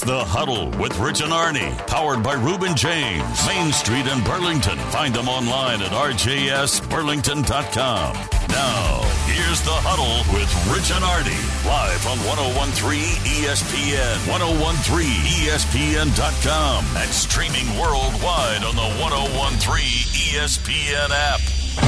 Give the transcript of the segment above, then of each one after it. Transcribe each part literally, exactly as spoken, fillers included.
The Huddle with Rich and Arnie, powered by Reuben James, Main Street in Burlington. Find them online at r j s burlington dot com. Now, here's The Huddle with Rich and Arnie, live on one oh one point three E S P N, ten thirteen E S P N dot com, and streaming worldwide on the one oh one point three E S P N app.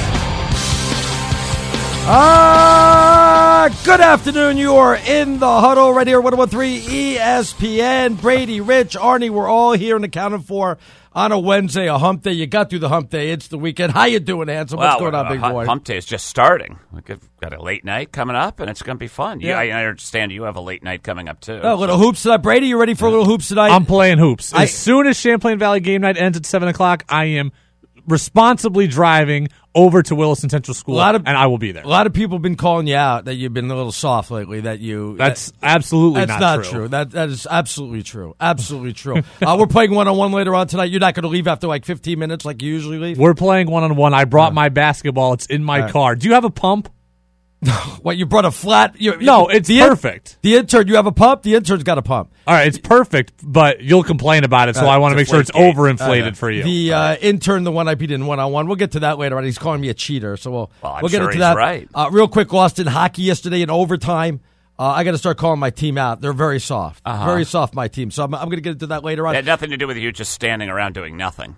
Ah, good afternoon. You are in The Huddle right here, ten thirteen E S P N. Brady, Rich, Arnie, we're all here and accounted for on a Wednesday, a hump day. You got through the hump day. It's the weekend. How you doing, Hanson? What's well, going on, uh, big boy? Hump day is just starting. We've got a late night coming up, and it's going to be fun. Yeah. You, I understand you have a late night coming up, too. Oh, a little hoops tonight. Brady, you ready for a little hoops tonight? I'm playing hoops. As I, soon as Champlain Valley game night ends at seven o'clock, I am responsibly driving over to Williston Central School, a lot of, and I will be there. A lot of people have been calling you out that you've been a little soft lately. That you That's that, absolutely that's not, not true. true. That that is absolutely true. Absolutely true. uh, we're playing one on one later on tonight. You're not going to leave after like fifteen minutes, like you usually leave. We're playing one on one. I brought Yeah. my basketball. It's in my Right. car. Do you have a pump? What, you brought a flat? You, No, it's the perfect. In, the intern, you have a pump. The intern's got a pump. All right, it's perfect, but you'll complain about it, so Uh, I want to make sure it's Deflategate. overinflated Okay. for you. The uh, intern, the one I beat in one on one. We'll get to that later on. He's calling me a cheater, so we'll Well, I'm we'll get sure into he's that. right. Uh, real quick, lost in hockey yesterday in overtime. Uh, I got to start calling my team out. They're very soft, Uh-huh. very soft. My team. So I'm, I'm going to get into that later on. It had nothing to do with you just standing around doing nothing.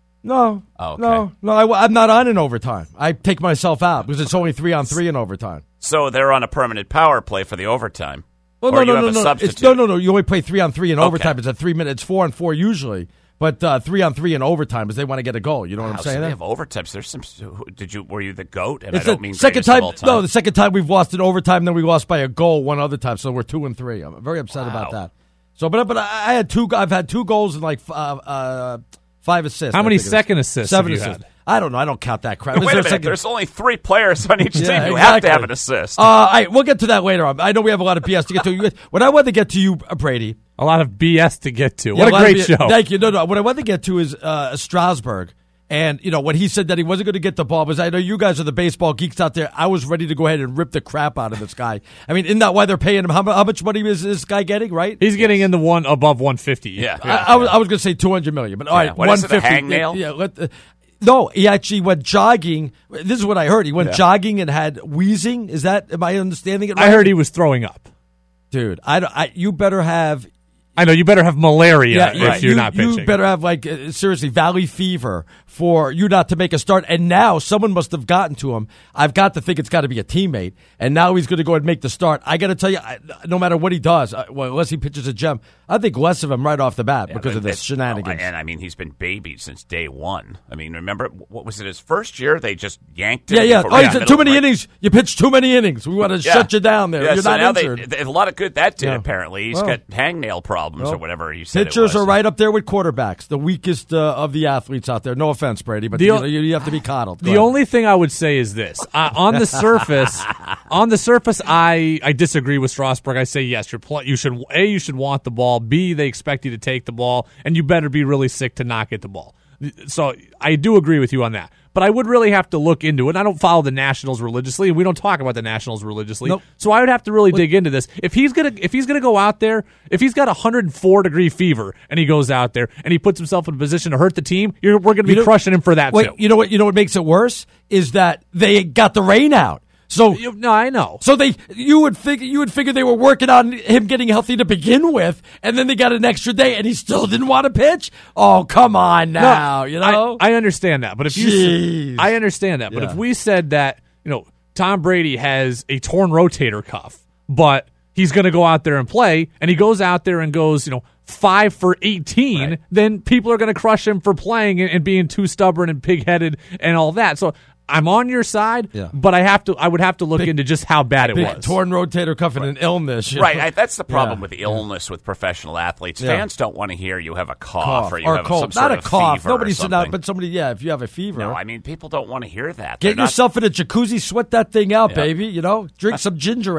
No, Oh, okay. no, no. I, I'm not on in overtime. I take myself out because it's only three on three in overtime. So they're on a permanent power play for the overtime. Well, or no, you no, have no, a no. substitute. It's, no, no, no. You only play three on three in Okay. overtime. It's a three minute. It's four on four usually, but uh, three on three in overtime is they want to get a goal. You know what Wow, I'm so saying? they there? have overtimes. There's some. Did you? Were you the goat? And It's I don't the mean second greatest of time. all time. No, the second time we've lost in overtime. Then we lost by a goal one other time. So we're two and three. I'm very upset Wow. about that. So, but but I had two. I've had two goals and like uh, uh, five assists. How I many think it is. second assists Seven have you assists. had? I don't know. I don't count that crap. Is Wait a there minute. second- There's only three players on each Yeah, team. You have to exactly. have an assist. Uh, all right, we'll get to that later on. I know we have a lot of B S to get to. You- What I want to get to you, uh, Brady. A lot of B S to get to. Yeah, What a lot of great B- show. Thank you. No, no. What I want to get to is uh, Strasburg. And, you know, when he said that he wasn't going to get the ball, because I know you guys are the baseball geeks out there. I was ready to go ahead and rip the crap out of this guy. I mean, isn't that why they're paying him? How, mu- how much money is this guy getting, right? He's getting in the one above one fifty. Yeah. I, I was, I was going to say two hundred million dollars, but all Yeah. right, What is it, a one fifty. hangnail? Yeah, let the, no, he actually went jogging. This is what I heard. He went Yeah. jogging and had wheezing. Is that, am I understanding it right? I heard he was throwing up. Dude, I, don't- I, you better have I know you better have malaria if right. you're you, not pitching. You better have, like, uh, seriously, valley fever for you not to make a start. And now someone must have gotten to him. I've got to think it's got to be a teammate. And now he's going to go and make the start. I got to tell you, I, no matter what he does, uh, well, unless he pitches a gem, I think less of him right off the bat Yeah, because but of this it's- shenanigans. oh, and I mean, he's been babied since day one. I mean, remember what was it? His first year, they just yanked him. yeah, yeah. for- Oh, right he said, in the too middle many of- innings. You pitched too many innings. We want to Yeah. shut you down there. Yeah, You're so not now they, injured. they- a lot of good that did. Yeah. Apparently, he's Well. got hangnail problems Well, or whatever you said. it Pitchers was. are right up there with quarterbacks, the weakest uh, of the athletes out there. No offense, Brady, but The you, o- know, you, you have to be coddled. Go The ahead. only thing I would say is this: uh, on the surface, on the surface, I, I disagree with Strasburg. I say yes, you're pl- you should a you should want the ball. B they expect you to take the ball, and you better be really sick to not get the ball. So I do agree with you on that. But I would really have to look into it. I don't follow the Nationals religiously, and we don't talk about the Nationals religiously. Nope. So I would have to really dig into this. If he's gonna if he's gonna go out there, if he's got a hundred four degree fever and he goes out there and he puts himself in a position to hurt the team, you're, we're gonna be You know- crushing him for that Wait, too. you know what? You know what makes it worse is that they got the rain out. So You- no, I know. So they, you would figure, you would figure they were working on him getting healthy to begin with, and then they got an extra day, and he still didn't want to pitch. Oh, come on now, No, you know. I, I understand that, but if you, Jeez. I understand that, but Yeah. if we said that, you know, Tom Brady has a torn rotator cuff, but he's going to go out there and play, and he goes out there and goes, you know, five for eighteen, Right. then people are going to crush him for playing and, and being too stubborn and pig-headed and all that. So I'm on your side, Yeah. but I have to. I would have to look into just how bad it Big was. torn rotator cuff and an illness. you Right, know? I, that's the problem Yeah. with the illness with professional athletes. Yeah. Fans don't want to hear you have a cough, Cough or you or have cold, some not sort a of cough. fever Nobody or said that, something. but somebody. Yeah, if you have a fever, No, I mean people don't want to hear that. get They're not- yourself in a jacuzzi, sweat that thing out, Yeah. baby. You know, drink some ginger ale.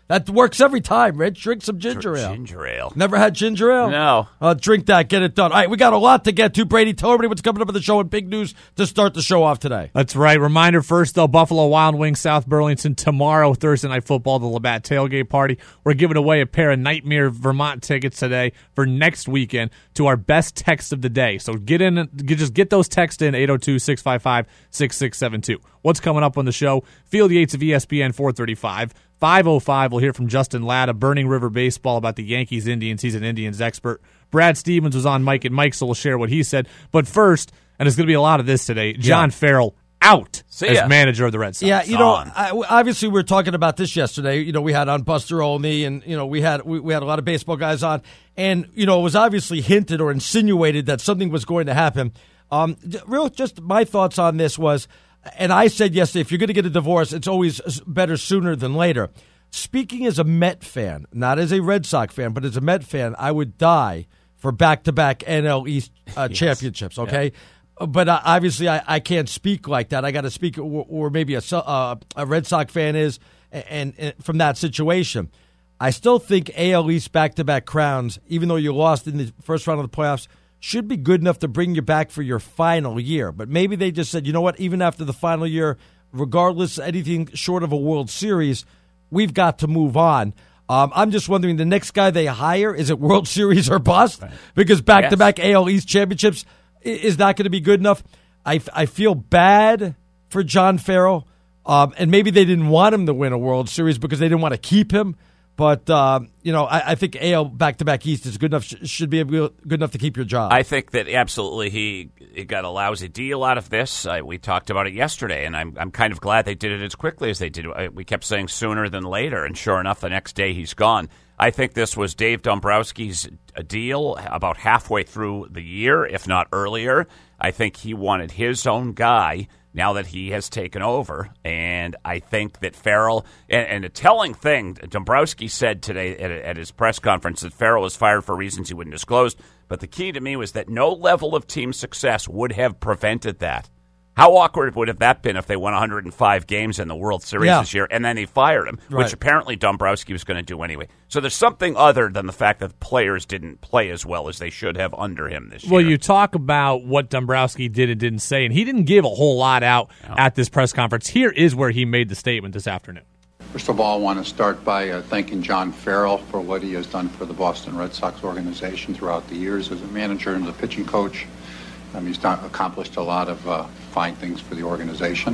That works every time, Rich. Drink some ginger ale. Ginger ale. Never had ginger ale? No. Uh, drink that. Get it done. All right, we got a lot to get to. Brady, tell everybody what's coming up on the show and big news to start the show off today. That's right. Reminder first, though, Buffalo Wild Wings, South Burlington, tomorrow, Thursday Night Football, the Labatt Tailgate Party. We're giving away a pair of Nightmare Vermont tickets today for next weekend to our best text of the day. So get in, just get those texts in, eight oh two, six five five, six six seven two. What's coming up on the show? Field Yates of E S P N four thirty-five. five oh five, we'll hear from Justin Ladd of Burning River Baseball about the Yankees Indians. He's an Indians expert. Brad Stevens was on Mike and Mike, so we'll share what he said. But first, and there's going to be a lot of this today, John yeah. Farrell out See as manager of the Red Sox. Yeah, you know, I, obviously we were talking about this yesterday. You know, we had on Buster Olney, and you know, we had we, we had a lot of baseball guys on, and you know, it was obviously hinted or insinuated that something was going to happen. Um, real, just my thoughts on this was, and I said yesterday, if you're going to get a divorce, it's always better sooner than later. Speaking as a Met fan, not as a Red Sox fan, but as a Met fan, I would die for back-to-back N L East uh, yes. championships, okay? Yeah. But uh, obviously I, I can't speak like that. I got to speak or, or maybe a, uh, a Red Sox fan is and, and from that situation. I still think A L East back-to-back crowns, even though you lost in the first round of the playoffs, should be good enough to bring you back for your final year. But maybe they just said, you know what, even after the final year, regardless of anything short of a World Series, we've got to move on. Um, I'm just wondering, the next guy they hire, is it World Series or bust? Right. Because back-to-back yes. A L East championships is not going to be good enough. I, I feel bad for John Farrell, um, and maybe they didn't want him to win a World Series because they didn't want to keep him. But, uh, you know, I, I think A L back-to-back East is good enough, should be able, good enough to keep your job. I think that absolutely he, he got a lousy deal out of this. Uh, we talked about it yesterday, and I'm I'm kind of glad they did it as quickly as they did. We kept saying sooner than later, and sure enough, the next day he's gone. I think this was Dave Dombrowski's deal about halfway through the year, if not earlier. I think he wanted his own guy now that he has taken over. And I think that Farrell, and, and a telling thing, Dombrowski said today at, at his press conference that Farrell was fired for reasons he wouldn't disclose. But the key to me was that no level of team success would have prevented that. How awkward would have that been if they won one hundred five games in the World Series yeah. this year and then they fired him, right. which apparently Dombrowski was going to do anyway. So there's something other than the fact that the players didn't play as well as they should have under him this well, year. Well, you talk about what Dombrowski did and didn't say, and he didn't give a whole lot out no. at this press conference. Here is where he made the statement this afternoon. First of all, I want to start by uh, thanking John Farrell for what he has done for the Boston Red Sox organization throughout the years as a manager and as a pitching coach. Um, he's done, accomplished a lot of uh, fine things for the organization.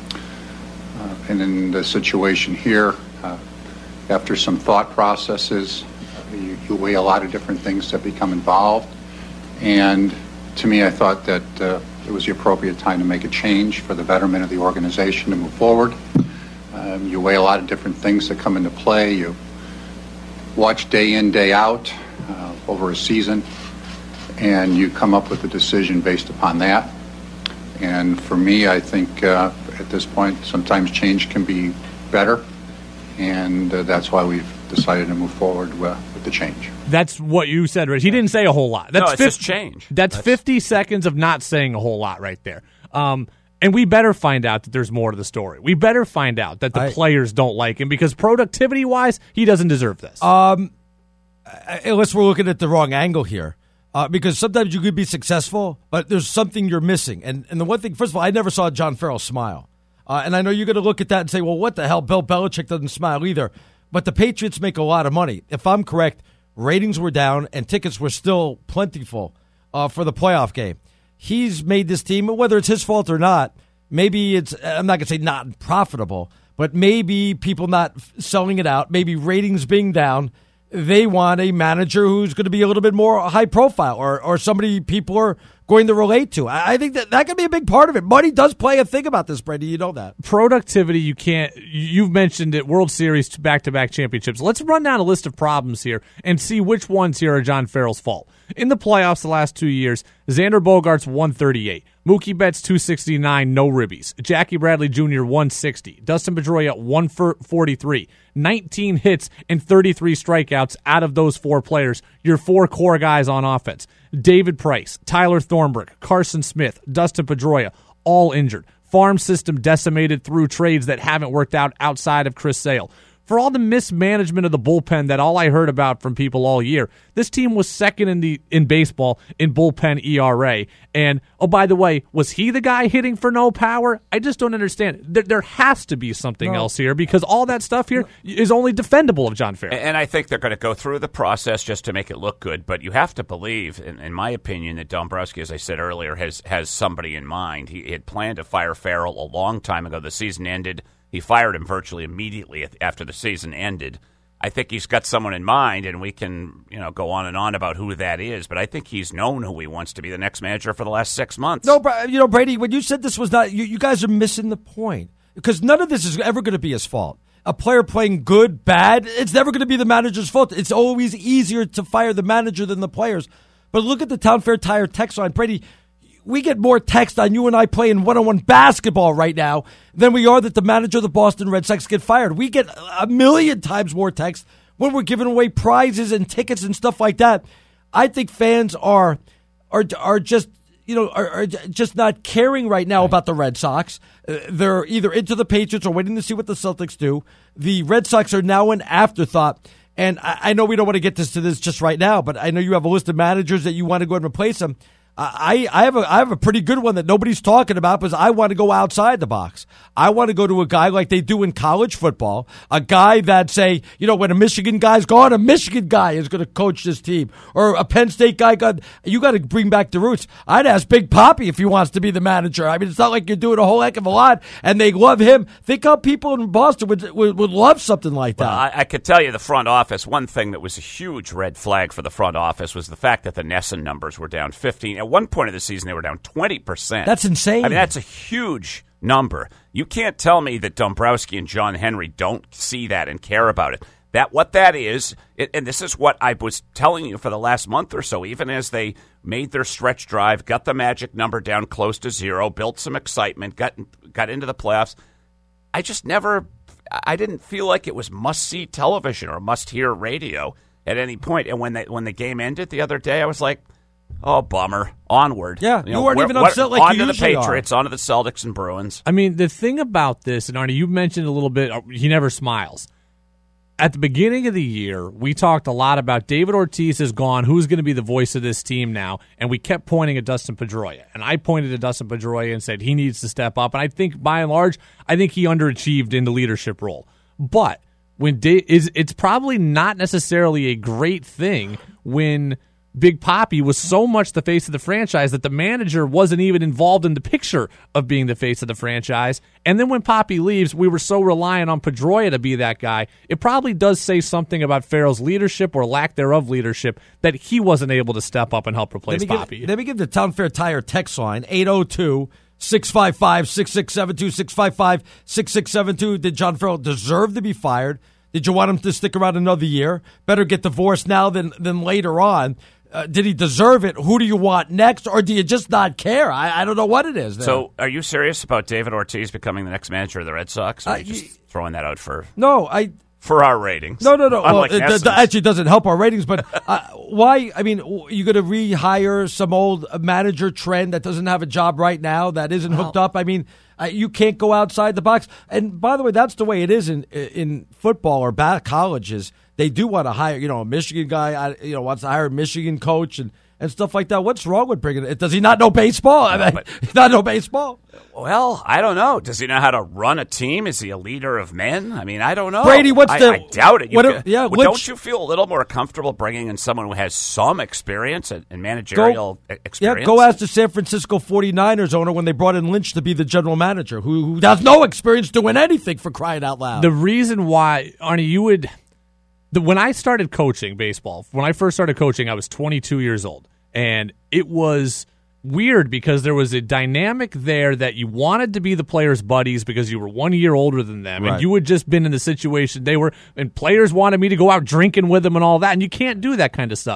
Uh, and in the situation here, uh, after some thought processes, uh, you, you weigh a lot of different things that become involved. And to me, I thought that uh, it was the appropriate time to make a change for the betterment of the organization to move forward. Um, you weigh a lot of different things that come into play. You watch day in, day out uh, over a season, and you come up with a decision based upon that. And for me, I think uh, at this point, sometimes change can be better, and uh, that's why we've decided to move forward with, with the change. That's what you said, Rich. He didn't say a whole lot. That's no, it's fifty, just change. That's, that's fifty seconds of not saying a whole lot right there. Um, and we better find out that there's more to the story. We better find out that the I, players don't like him because productivity-wise, he doesn't deserve this. Um, unless we're looking at the wrong angle here. Uh, because sometimes you could be successful, but there's something you're missing. And and the one thing, first of all, I never saw John Farrell smile. Uh, and I know you're going to look at that and say, well, what the hell? Bill Belichick doesn't smile either. But the Patriots make a lot of money. If I'm correct, ratings were down and tickets were still plentiful uh, for the playoff game. He's made this team, whether it's his fault or not, maybe it's, I'm not going to say not profitable, but maybe people not selling it out, maybe ratings being down. They want a manager who's going to be a little bit more high profile or, or somebody people are going to relate to. I, I think that that could be a big part of it. Money does play a thing about this, Brady. You know that. Productivity, you can't, you've mentioned it, World Series back-to-back championships. Let's run down a list of problems here and see which ones here are John Farrell's fault. In the playoffs the last two years, Xander Bogaerts one thirty-eight. Mookie Betts two sixty-nine, no ribbies. Jackie Bradley Junior one sixty. Dustin Pedroia one forty-three. nineteen hits and thirty-three strikeouts out of those four players. Your four core guys on offense. David Price, Tyler Thornburg, Carson Smith, Dustin Pedroia, all injured. Farm system decimated through trades that haven't worked out outside of Chris Sale. for all the mismanagement of the bullpen that all I heard about from people all year, this team was second in the in baseball in bullpen E R A. And, oh, by the way, was he the guy hitting for no power? I just don't understand. There, there has to be something no. else here because all that stuff here is only defendable of John Farrell. And I think they're going to go through the process just to make it look good. But you have to believe, in, in my opinion, that Dombrowski, as I said earlier, has, has somebody in mind. He had planned to fire Farrell a long time ago. The season ended. He fired him virtually immediately after the season ended. I think he's got someone in mind, and we can, you know, go on and on about who that is. But I think he's known who he wants to be the next manager for the last six months. No, you know, Brady, when you said this was not, you, you guys are missing the point because none of this is ever going to be his fault. A player playing good, bad, it's never going to be the manager's fault. It's always easier to fire the manager than the players. But look at the Town Fair Tire text line, Brady. We get more text on you and I playing one-on-one basketball right now than we are that the manager of the Boston Red Sox get fired. We get a million times more text when we're giving away prizes and tickets and stuff like that. I think fans are are are just you know are, are just not caring right now about the Red Sox. Uh, they're either into the Patriots or waiting to see what the Celtics do. The Red Sox are now an afterthought. And I, I know we don't want to get this to this just right now, but I know you have a list of managers that you want to go and replace them. I, I have a I have a pretty good one that nobody's talking about because I want to go outside the box. I want to go to a guy like they do in college football, a guy that say, you know, when a Michigan guy's gone, a Michigan guy is going to coach this team, or a Penn State guy got. You got to bring back the roots. I'd ask Big Papi if he wants to be the manager. I mean, it's not like you're doing a whole heck of a lot, and they love him. Think how people in Boston would would, would love something like that. Well, I, I could tell you the front office. One thing that was a huge red flag for the front office was the fact that the Nesson numbers were down fifteen. At one point of the season, they were down twenty percent. That's insane. I mean, that's a huge number. You can't tell me that Dombrowski and John Henry don't see that and care about it. That what that is, it, and this is what I was telling you for the last month or so, even as they made their stretch drive, got the magic number down close to zero, built some excitement, got got into the playoffs. I just never, I didn't feel like it was must-see television or must-hear radio at any point. And when they, when the game ended the other day, I was like, oh, bummer. Onward. Yeah, you, you know, weren't even upset like on you to the usually Patriots, are. on to the Celtics and Bruins. I mean, the thing about this, and Arnie, you mentioned a little bit, he never smiles. At the beginning of the year, we talked a lot about David Ortiz is gone, who's going to be the voice of this team now, and we kept pointing at Dustin Pedroia. And I pointed at Dustin Pedroia and said he needs to step up. And I think, by and large, I think he underachieved in the leadership role. But when da- is it's probably not necessarily a great thing when Big Papi was so much the face of the franchise that the manager wasn't even involved in the picture of being the face of the franchise. And then when Papi leaves, we were so reliant on Pedroia to be that guy. It probably does say something about Farrell's leadership or lack thereof leadership that he wasn't able to step up and help replace let me Papi. Give, let me give the Town Fair Tire text line, eight oh two, six five five, six six seven two, six five five, six six seven two. Did John Farrell deserve to be fired? Did you want him to stick around another year? Better get divorced now than, than later on. Uh, did he deserve it? Who do you want next? Or do you just not care? I, I don't know what it is there. So are you serious about David Ortiz becoming the next manager of the Red Sox? Or are Uh, you just y- throwing that out for No, I... for our ratings? No, no, no. Well, Unlike it, Nesson's. that actually doesn't help our ratings. But uh, why? I mean, you going to rehire some old manager trend that doesn't have a job right now, that isn't hooked up? I mean, uh, you can't go outside the box. And by the way, that's the way it is in in football or back colleges. They do want to hire, you know, a Michigan guy. uh, You know, wants to hire a Michigan coach and. And stuff like that. What's wrong with bringing it? Does he not know baseball? I mean, not know baseball. Well, I don't know. Does he know how to run a team? Is he a leader of men? I mean, I don't know. Brady, what's I, the? I doubt it. You What, could- yeah, well, which- don't you feel a little more comfortable bringing in someone who has some experience and, and managerial Go, experience? Yeah, go ask the San Francisco forty-niners owner when they brought in Lynch to be the general manager, who, who has no experience doing anything, for crying out loud. The reason why, Arnie, you would the, when I started coaching baseball, when I first started coaching, I was twenty-two years old. And it was weird because there was a dynamic there that you wanted to be the players' buddies because you were one year older than them. Right. And you had just been in the situation they were, and players wanted me to go out drinking with them and all that. And you can't do that kind of stuff.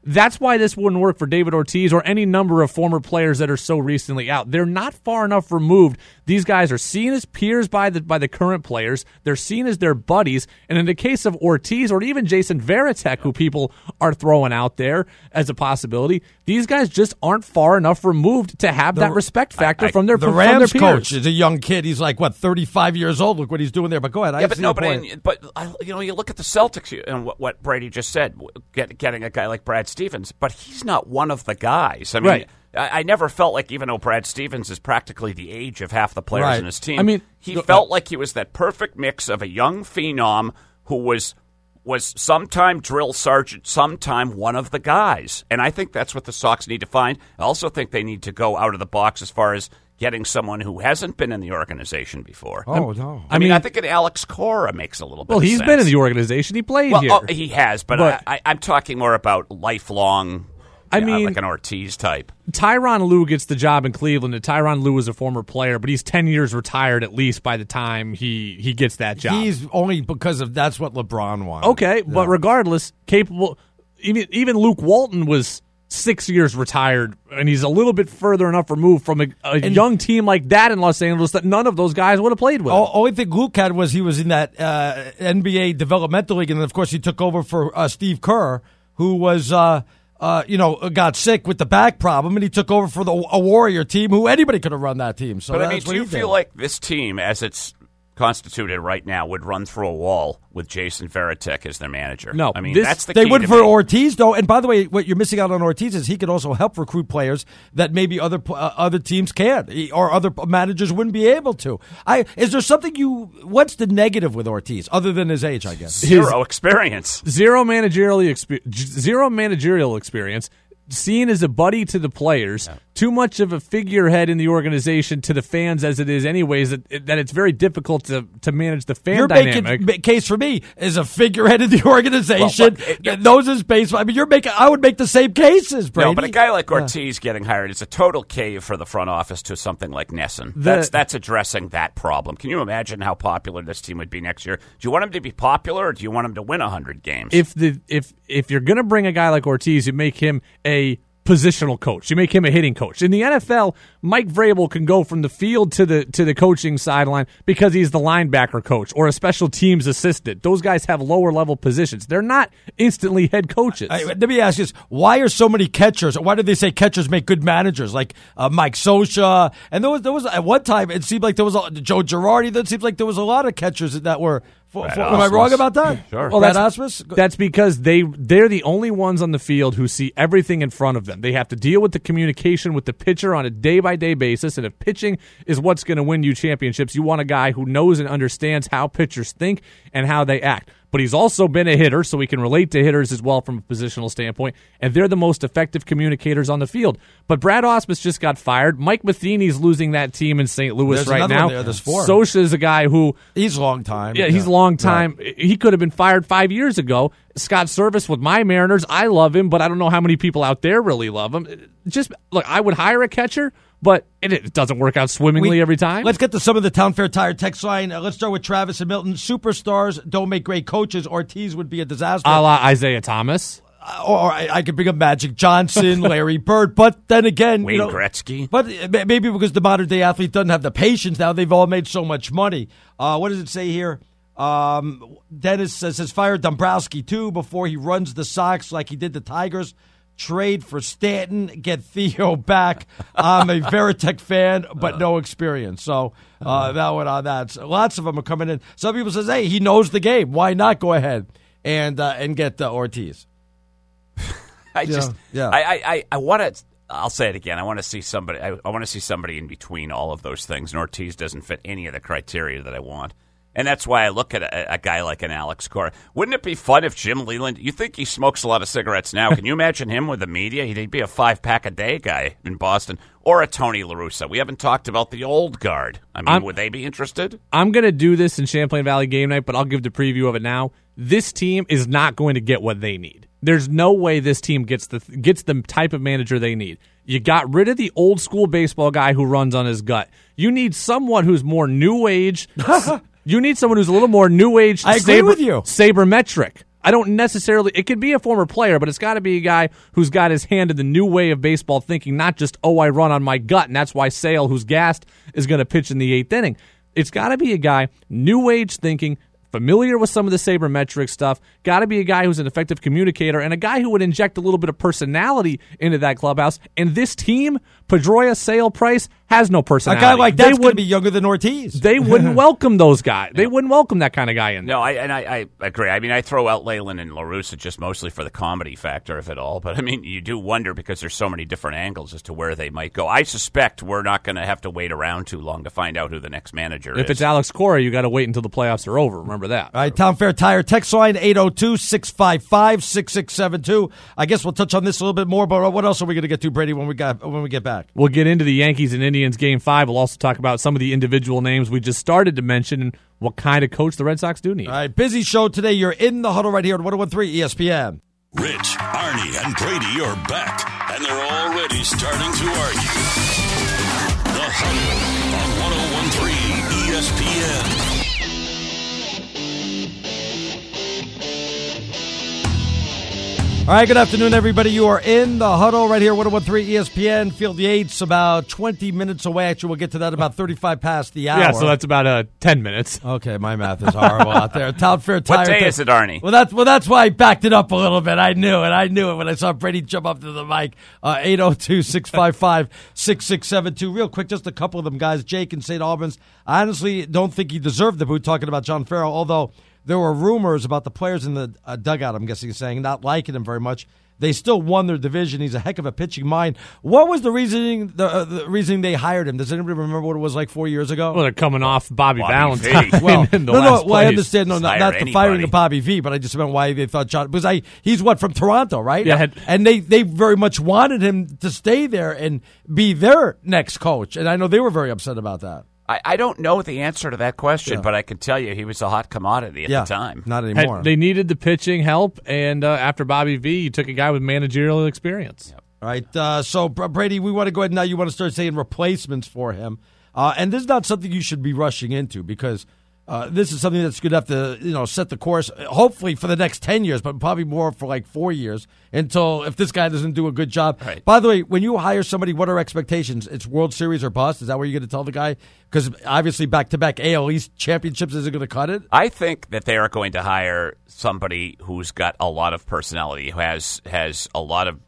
That's why this wouldn't work for David Ortiz or any number of former players that are so recently out. They're not far enough removed. These guys are seen as peers by the by the current players. They're seen as their buddies. And in the case of Ortiz or even Jason Varitek, who people are throwing out there as a possibility, these guys just aren't far enough removed to have The- that respect factor I- I- from their the from Rams their peers. coach is a young kid. He's like what thirty-five years old. Look what he's doing there. But go ahead. I Yeah, but see no, your but, point. I, but I, you know, you look at the Celtics and what, what Brady just said, get, getting a guy like Brad Stevens, but he's not one of the guys. I mean, Right. I, I never felt like, even though Brad Stevens is practically the age of half the players Right. in his team, I mean, he the- felt like he was that perfect mix of a young phenom who was was sometime drill sergeant, sometime one of the guys. And I think that's what the Sox need to find. I also think they need to go out of the box as far as getting someone who hasn't been in the organization before. Oh no. I, mean, I think an Alex Cora makes a little bit Well, of he's sense. been in the organization. He played Well, here. oh, he has, but, But- I, I, I'm talking more about lifelong, I yeah, mean- like an Ortiz type. Tyronn Lue gets the job in Cleveland, and Tyronn Lue is a former player, but he's ten years retired at least by the time he, he gets that job. He's only because of that's what LeBron wanted. okay, but regardless, capable. Even even Luke Walton was six years retired, and he's a little bit further enough removed from a, a young team like that in Los Angeles that none of those guys would have played with. Oh, only thing Luke had was he was in that uh, N B A developmental league, and then of course he took over for uh, Steve Kerr, who was, uh, uh, you know, got sick with the back problem, and he took over for the a Warrior team, who anybody could have run that team. So But I mean, that's what do you he feel did. like this team, as it's constituted right now, would run through a wall with Jason Varitek as their manager? No, I mean, this- that's the They key would to for me. Ortiz, though. And by the way, what you're missing out on Ortiz is he could also help recruit players that maybe other uh, other teams can't, He- or other managers wouldn't be able to. I is there something you? What's the negative with Ortiz other than his age? I guess. Zero experience. Zero managerial expe- zero managerial experience. Seen as a buddy to the players, too much of a figurehead in the organization to the fans as it is, anyways. That, that it's very difficult to, to manage the fan Your dynamic. making ma- case for me is a figurehead of the organization Well, but- that knows his base. I mean, you're making. I would make the same cases, Brady. No, but a guy like Ortiz getting hired is a total cave for the front office to something like Nesson. The- that's that's addressing that problem. Can you imagine how popular this team would be next year? Do you want him to be popular, or do you want him to win a hundred games? if the if if you're gonna bring a guy like Ortiz, you make him a positional coach. You make him a hitting coach. In the N F L, Mike Vrabel can go from the field to the to the coaching sideline because he's the linebacker coach or a special teams assistant. Those guys have lower level positions. They're not instantly head coaches. I- let me ask you this: why are so many catchers? Why do they say catchers make good managers? Like uh, Mike Scioscia, and there was there was at one time it seemed like there was a, Joe Girardi. That seems like there was a lot of catchers that were. For, Brad for, am I wrong Ausmus. about that? Sure. Well, Brad Brad Ausmus? That's because they they're the only ones on the field who see everything in front of them. They have to deal with the communication with the pitcher on a day by day basis, and if pitching is what's going to win you championships, you want a guy who knows and understands how pitchers think and how they act. But he's also been a hitter, so he can relate to hitters as well from a positional standpoint, and they're the most effective communicators on the field. But Brad Ausmus just got fired. Mike Matheny's losing that team in Saint Louis There's right another now. one there. There's four. Scioscia is a guy who He's a long time. yeah, he's a long time. He could have been fired five years ago. Scott Service with my Mariners, I love him, but I don't know how many people out there really love him. Just look, I would hire a catcher, but it, it doesn't work out swimmingly We- every time. Let's get to some of the Town Fair Tire text line. Uh, let's start with Travis and Milton. Superstars don't make great coaches. Ortiz would be a disaster. a la Isaiah Thomas. Uh, or I, I could bring up Magic Johnson, Larry Bird, but then again, Wayne you know, Gretzky. But uh, maybe because the modern day athlete doesn't have the patience now, they've all made so much money. Uh, what does it say here? Um, Dennis says, says fire Dombrowski too before he runs the Sox like he did the Tigers. Trade for Stanton, get Theo back. I'm a Varitek fan, but no experience. So uh, that one on that. So lots of them are coming in. Some people says, hey, he knows the game. Why not go ahead and uh, and get uh, Ortiz? I just, yeah. I, I, I want to. I'll say it again. I want to see somebody. I, I want to see somebody in between all of those things. And Ortiz doesn't fit any of the criteria that I want, and that's why I look at a, a guy like an Alex Cora. Wouldn't it be fun if Jim Leland? You think he smokes a lot of cigarettes now? Can you imagine him with the media? He'd be a five pack a day guy in Boston, or a Tony La Russa. We haven't talked about the old guard. I mean, I'm- would they be interested? I'm going to do this in Champlain Valley game night, but I'll give the preview of it now. This team is not going to get what they need. There's no way this team gets the gets the type of manager they need. You got rid of the old school baseball guy who runs on his gut. You need someone who's more new age. You need someone who's a little more new age. I agree with you. Sabermetric. I don't necessarily, it could be a former player, but it's got to be a guy who's got his hand in the new way of baseball thinking, not just, oh, I run on my gut, and that's why Sale, who's gassed, is going to pitch in the eighth inning. It's got to be a guy, new age thinking, familiar with some of the sabermetric stuff, got to be a guy who's an effective communicator, and a guy who would inject a little bit of personality into that clubhouse. And this team, Pedroia, Sale, Price, has no personality. A guy like that's they going to be younger than Ortiz. They wouldn't welcome those guys. They wouldn't welcome that kind of guy in there. No, I, and I, I agree. I mean, I throw out Leyland and La Russa just mostly for the comedy factor of it all. But, I mean, you do wonder because there's so many different angles as to where they might go. I suspect we're not going to have to wait around too long to find out who the next manager if is. If it's Alex Cora, you got to wait until the playoffs are over. Remember that. All right, Town Fair Tire text line eight oh two, six five five, six six seven two. I guess we'll touch on this a little bit more, but what else are we going to get to, Brady, when we got when we get back? We'll get into the Yankees and Indians game five. We'll also talk about some of the individual names we just started to mention and what kind of coach the Red Sox do need. All right, busy show today. You're in the huddle right here on one oh one three E S P N. Rich, Arnie, and Brady are back, and they're already starting to argue. The Huddle on one oh one three E S P N. All right, good afternoon, everybody. You are in the huddle right here, one oh one three E S P N. Field the Eight's about twenty minutes away. Actually, we'll get to that about thirty-five past the hour. Yeah, so that's about uh, ten minutes. Okay, my math is horrible out there. Town Fair Tire. What day is it, Arnie? Well, that's well, that's why I backed it up a little bit. I knew it. I knew it when I saw Brady jump up to the mic. Uh, eight oh two, six five five, six six seven two. Real quick, just a couple of them guys. Jake in Saint Albans. I honestly don't think he deserved the boot, talking about John Farrell, although there were rumors about the players in the uh, dugout, I'm guessing he's saying, not liking him very much. They still won their division. He's a heck of a pitching mind. What was the reasoning the, uh, the reasoning they hired him? Does anybody remember what it was like four years ago? Well, they're coming off Bobby, Bobby Valentine. V. Well, in the no, no. last Well, I place. understand. No, not, not the Hire firing anybody. of Bobby V, but I just meant why they thought John. Because I, he's what from Toronto, right? Yeah, had- and they they very much wanted him to stay there and be their next coach. And I know they were very upset about that. I, I don't know the answer to that question, Yeah. but I can tell you he was a hot commodity at yeah, the time. not Had- anymore. they needed the pitching help, and uh, after Bobby V, you took a guy with managerial experience. All right, uh, so Br- Brady, we want to go ahead now. You want to start saying replacements for him, uh, and this is not something you should be rushing into because uh, this is something that's going to have to, you know, set the course. Hopefully for the next ten years, but probably more for like four years until if this guy doesn't do a good job. Right. By the way, when you hire somebody, what are expectations? It's World Series or bust. Is that what you're going to tell the guy? Because obviously, back to back A L East championships isn't going to cut it. I think that they are going to hire somebody who's got a lot of personality, who has has a lot of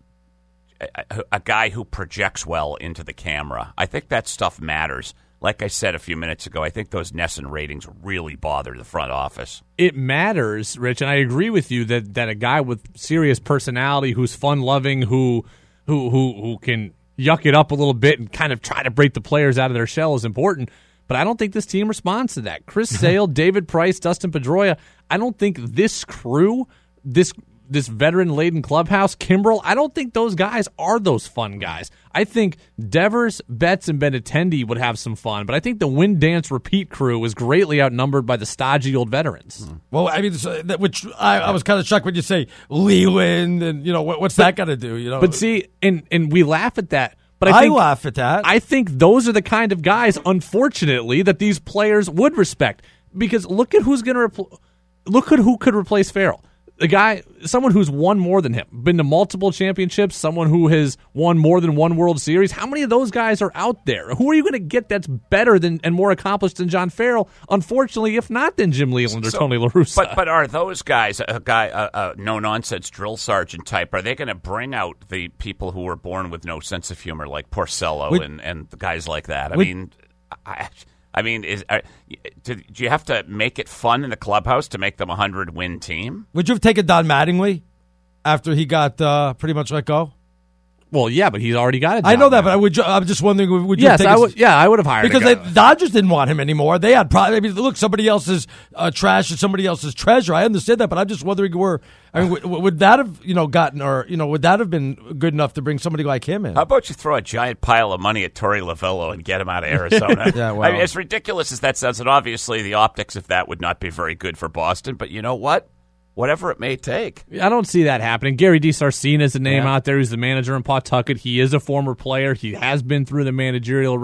a, a guy who projects well into the camera. I think that stuff matters. Like I said a few minutes ago, I think those Nesson ratings really bother the front office. It matters, Rich, and I agree with you that, that a guy with serious personality, who's fun-loving, who who who who can yuck it up a little bit and kind of try to break the players out of their shell is important. But I don't think this team responds to that. Chris Sale, David Price, Dustin Pedroia, I don't think this crew, this this veteran-laden clubhouse, Kimbrel, I don't think those guys are those fun guys. I think Devers, Betts, and Benintendi would have some fun, but I think the win, dance, repeat crew is greatly outnumbered by the stodgy old veterans. Well, I mean, so that, which I, I was kind of shocked when you say Leland, and you know what, what's that going to do? You know, But see, and and we laugh at that. But I, I think, laugh at that. I think those are the kind of guys, unfortunately, that these players would respect. Because look at who's going to repl- look at who could replace Farrell. The guy, someone who's won more than him, been to multiple championships, someone who has won more than one World Series. How many of those guys are out there? Who are you going to get that's better than and more accomplished than John Farrell? Unfortunately, if not, then Jim Leland or So- Tony La Russa. But but are those guys a guy a, a no nonsense drill sergeant type? Are they going to bring out the people who were born with no sense of humor, like Porcello Would- and and the guys like that? I Would- mean, I, I mean, is are, do, do you have to make it fun in the clubhouse to make them a hundred win team? Would you have taken Don Mattingly after he got uh, pretty much let go? well, yeah, but he's already got it. I know that, but I would. ju- I'm just wondering. Would would you Yes, have I taken- would. Yeah, I would have hired Because a the guy. Dodgers didn't want him anymore. They had probably. I mean, look, somebody else's uh, trash is somebody else's treasure. I understand that, but I'm just wondering where. I mean, w- would that have you know gotten or you know would that have been good enough to bring somebody like him in? How about you throw a giant pile of money at Torey Lovello and get him out of Arizona? Yeah, well. I mean, as ridiculous as that sounds, and obviously the optics of that would not be very good for Boston, but you know what? Whatever it may take. I don't see that happening. Gary DeSarcina is the name Yeah. out there. He's the manager in Pawtucket. He is a former player. He has been through the managerial rings.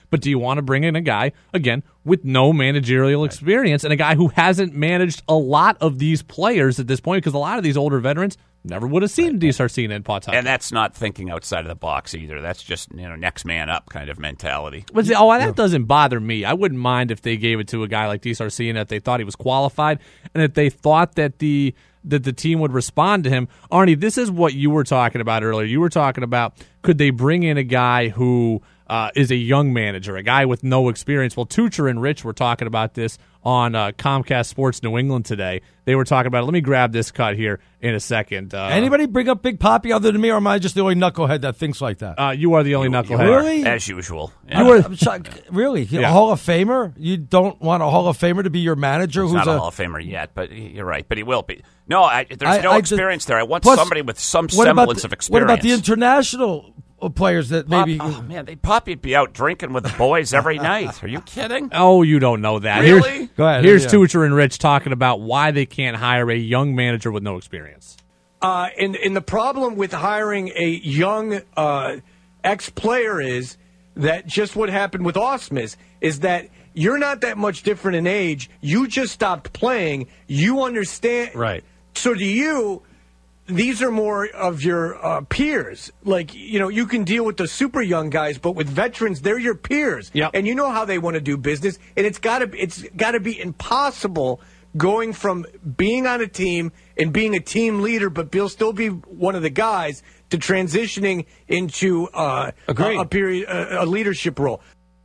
But do you want to bring in a guy, again, with no managerial experience and a guy who hasn't managed a lot of these players at this point? Because a lot of these older veterans never would have seen DiSarcina and Pawtucket. And that's not thinking outside of the box either. That's just, you know, next man up kind of mentality. But see, oh, that doesn't bother me. I wouldn't mind if they gave it to a guy like DiSarcina if they thought he was qualified and if they thought that the that the team would respond to him. Arnie, this is what you were talking about earlier. You were talking about could they bring in a guy who uh, is a young manager, a guy with no experience. Well, Tucher and Rich were talking about this on uh, Comcast Sports New England today. They were talking about it. Let me grab this cut here in a second. Uh, Anybody bring up Big Papi other than me, or am I just the only knucklehead that thinks like that? Uh, you are the only You- knucklehead. you are, Really? As usual. Yeah. You were, I'm shocked. Really? Yeah. A Hall of Famer? You don't want a Hall of Famer to be your manager? He's who's not a a Hall of Famer yet, but he- you're right. But he will be. No, I, there's I- no I just- experience there. I want Plus, somebody with some what about semblance the- of experience. What about the international players that Pop- maybe? oh, man, they Poppy'd be out drinking with the boys every night. Are you kidding? Oh, you don't know that. Really? Here's, Go ahead, Here's yeah. Tucher and Rich talking about why they can't hire a young manager with no experience. Uh, and, and the problem with hiring a young uh, ex-player is that just what happened with Ausmus is that you're not that much different in age. You just stopped playing. You understand. Right. So to you, these are more of your uh, peers. Like, you know, you can deal with the super young guys, but with veterans, they're your peers. Yep. And you know how they want to do business. And it's got to it's got to be impossible going from being on a team and being a team leader, but Bill still be one of the guys, to transitioning into uh, a, a period a, a leadership role.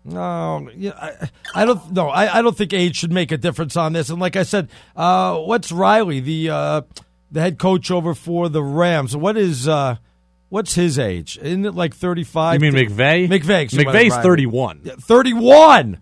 No, yeah, I, I don't. No, I, I don't think age should make a difference on this. And like I said, uh, what's Riley, the uh, the head coach over for the Rams? What is uh, what's his age? Isn't it like thirty-five? You mean McVay? McVay. excuse me, McVay's Riley. thirty-one. Yeah, thirty-one.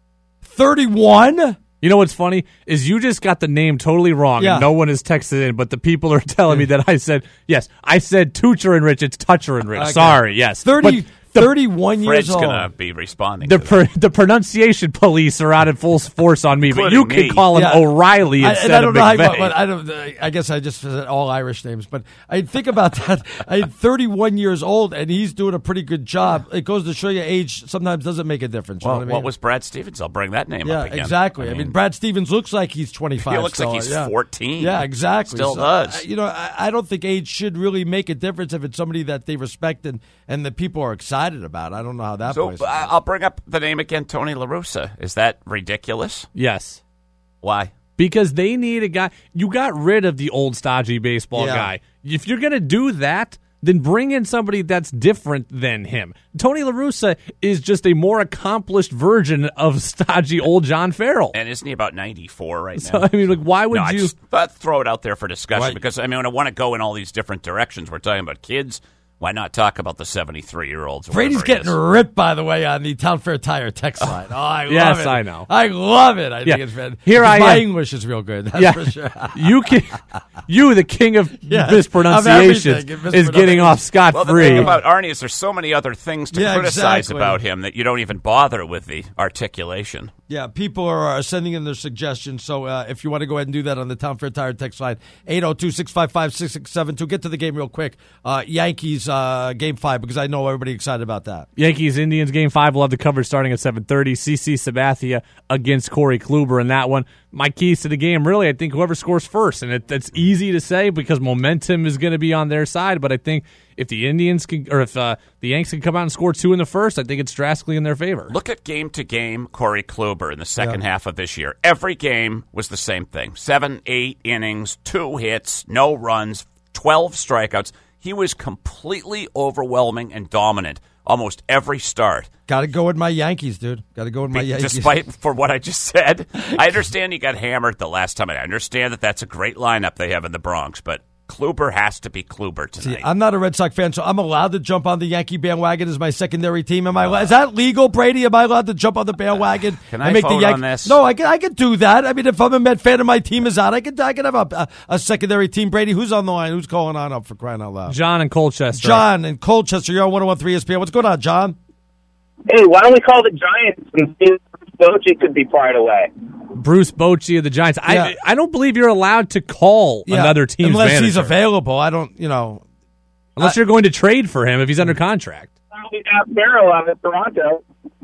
thirty-one. You know what's funny is you just got the name totally wrong, Yeah. and no one has texted in, but the people are telling me that I said, yes, I said Tucher and Rich, it's Toucher and Rich. Okay. Sorry, yes. thirty, But the, thirty-one Fred's years old. going to be responding. the, to pr- the pronunciation police are out in full force on me, but you Including can me. call him Yeah. O'Reilly I, instead and I don't of know how, McVay. but, but I don't. I guess I just said all Irish names. But I think about that. I thirty-one years old, and he's doing a pretty good job. It goes to show you age sometimes doesn't make a difference. You well, know what, I mean? what was Brad Stevens? I'll bring that name Yeah, up again. exactly. I mean, Brad Stevens looks like he's twenty-five. He looks like still, he's yeah. fourteen. Yeah, exactly. Still So, does. I- You know, I, I don't think age should really make a difference if it's somebody that they respect and, and the people are excited about. I don't know how that So plays. uh, I'll bring up the name again, Tony La Russa. Is that ridiculous? Yes. Why? Because they need a guy. You got rid of the old stodgy baseball Yeah. guy. If you're going to do that, then bring in somebody that's different than him. Tony La Russa is just a more accomplished version of stodgy old John Farrell. And isn't he about ninety-four right So, now? I mean, like, why would no, I you? just thought throw it out there for discussion Why- because I mean, I want to go in all these different directions. We're talking about kids. Why not talk about the seventy-three-year-olds? or Brady's whatever he getting is? ripped, by the way, on the Town Fair Tire text line. Oh, I love Yes, it. I know. I love it. I Yeah. think it's been. Here I my am. English is real good. That's Yeah, for sure. you can, you the king of Yeah, mispronunciations, of everything, is getting off scot Well, the free. thing about Arnie is there's so many other things to Yeah, criticize exactly. about him that you don't even bother with the articulation. Yeah, people are uh, sending in their suggestions. So uh, if you want to go ahead and do that on the Town Fair Tire text line, eight oh two, six five five, six six seven two. Get to the game real quick. Uh, Yankees uh, game five, because I know everybody excited about that. Yankees Indians game five. We'll have the coverage starting at seven thirty. C C Sabathia against Corey Kluber in that one. My keys to the game, really, I think whoever scores first, and it, that's easy to say because momentum is going to be on their side. But I think if the Indians can, or if uh, the Yanks can come out and score two in the first, I think it's drastically in their favor. Look at game to game Corey Kluber in the second Yeah. half of this year. Every game was the same thing. Seven, eight innings, two hits, no runs, twelve strikeouts. He was completely overwhelming and dominant almost every start. Got to go with my Yankees, dude. Got to go with my Be- Yankees. Despite for what I just said, I understand he got hammered the last time. I understand that that's a great lineup they have in the Bronx, but Kluber has to be Kluber tonight. See, I'm not a Red Sox fan, so I'm allowed to jump on the Yankee bandwagon as my secondary team. Am I? Is that legal, Brady? Am I allowed to jump on the bandwagon? Can and I make vote the Yan- on this? No, I can. I can do that. I mean, if I'm a Met fan and my team is out, I can. I can have a, a, a secondary team. Brady, who's on the line? Who's calling on up for crying out loud? John and Colchester. John in Colchester. You're on one oh one three E S P N. What's going on, John? Hey, why don't we call the Giants and see if Bochy could be pried away? Bruce Bochy of the Giants. Yeah. I I don't believe you're allowed to call Yeah, another team's unless manager. he's available. I don't. You know. Unless you're going to trade for him if he's under contract. We got Farrell out of Toronto.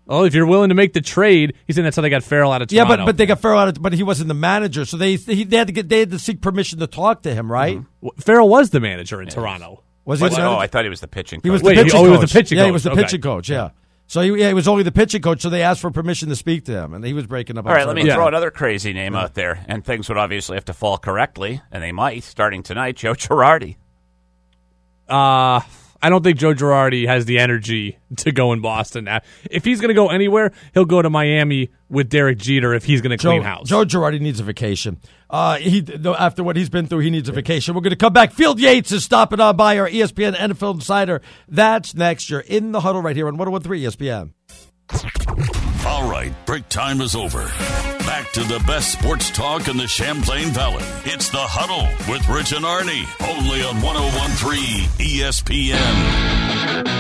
Well, if you're willing to make the trade, he's saying that's how they got Farrell out of Yeah, Toronto. but but they got Farrell out of, but he wasn't the manager, so they he, they had to get they had to seek permission to talk to him, right? Mm-hmm. Farrell was the manager in yeah. Toronto. Was he? Was, the oh, manager? I thought he was the pitching coach. He was Wait, the pitching he, oh, coach. he was the pitching yeah, coach. he was the okay. pitching coach. Yeah. So he, yeah, he was only the pitching coach, so they asked for permission to speak to him, and he was breaking up. All right, let me Yeah. throw another crazy name out there, and things would obviously have to fall correctly, and they might, starting tonight, Joe Girardi. Uh, I don't think Joe Girardi has the energy to go in Boston now. If he's going to go anywhere, he'll go to Miami with Derek Jeter if he's going to clean Joe, house. Joe Girardi needs a vacation. Uh, he after what he's been through, he needs a vacation. We're going to come back. Field Yates is stopping on by, our E S P N N F L Insider. That's next. You're in the huddle right here on one oh one point three E S P N. All right, break time is over. Back to the best sports talk in the Champlain Valley. It's the Huddle with Rich and Arnie, only on one oh one point three E S P N.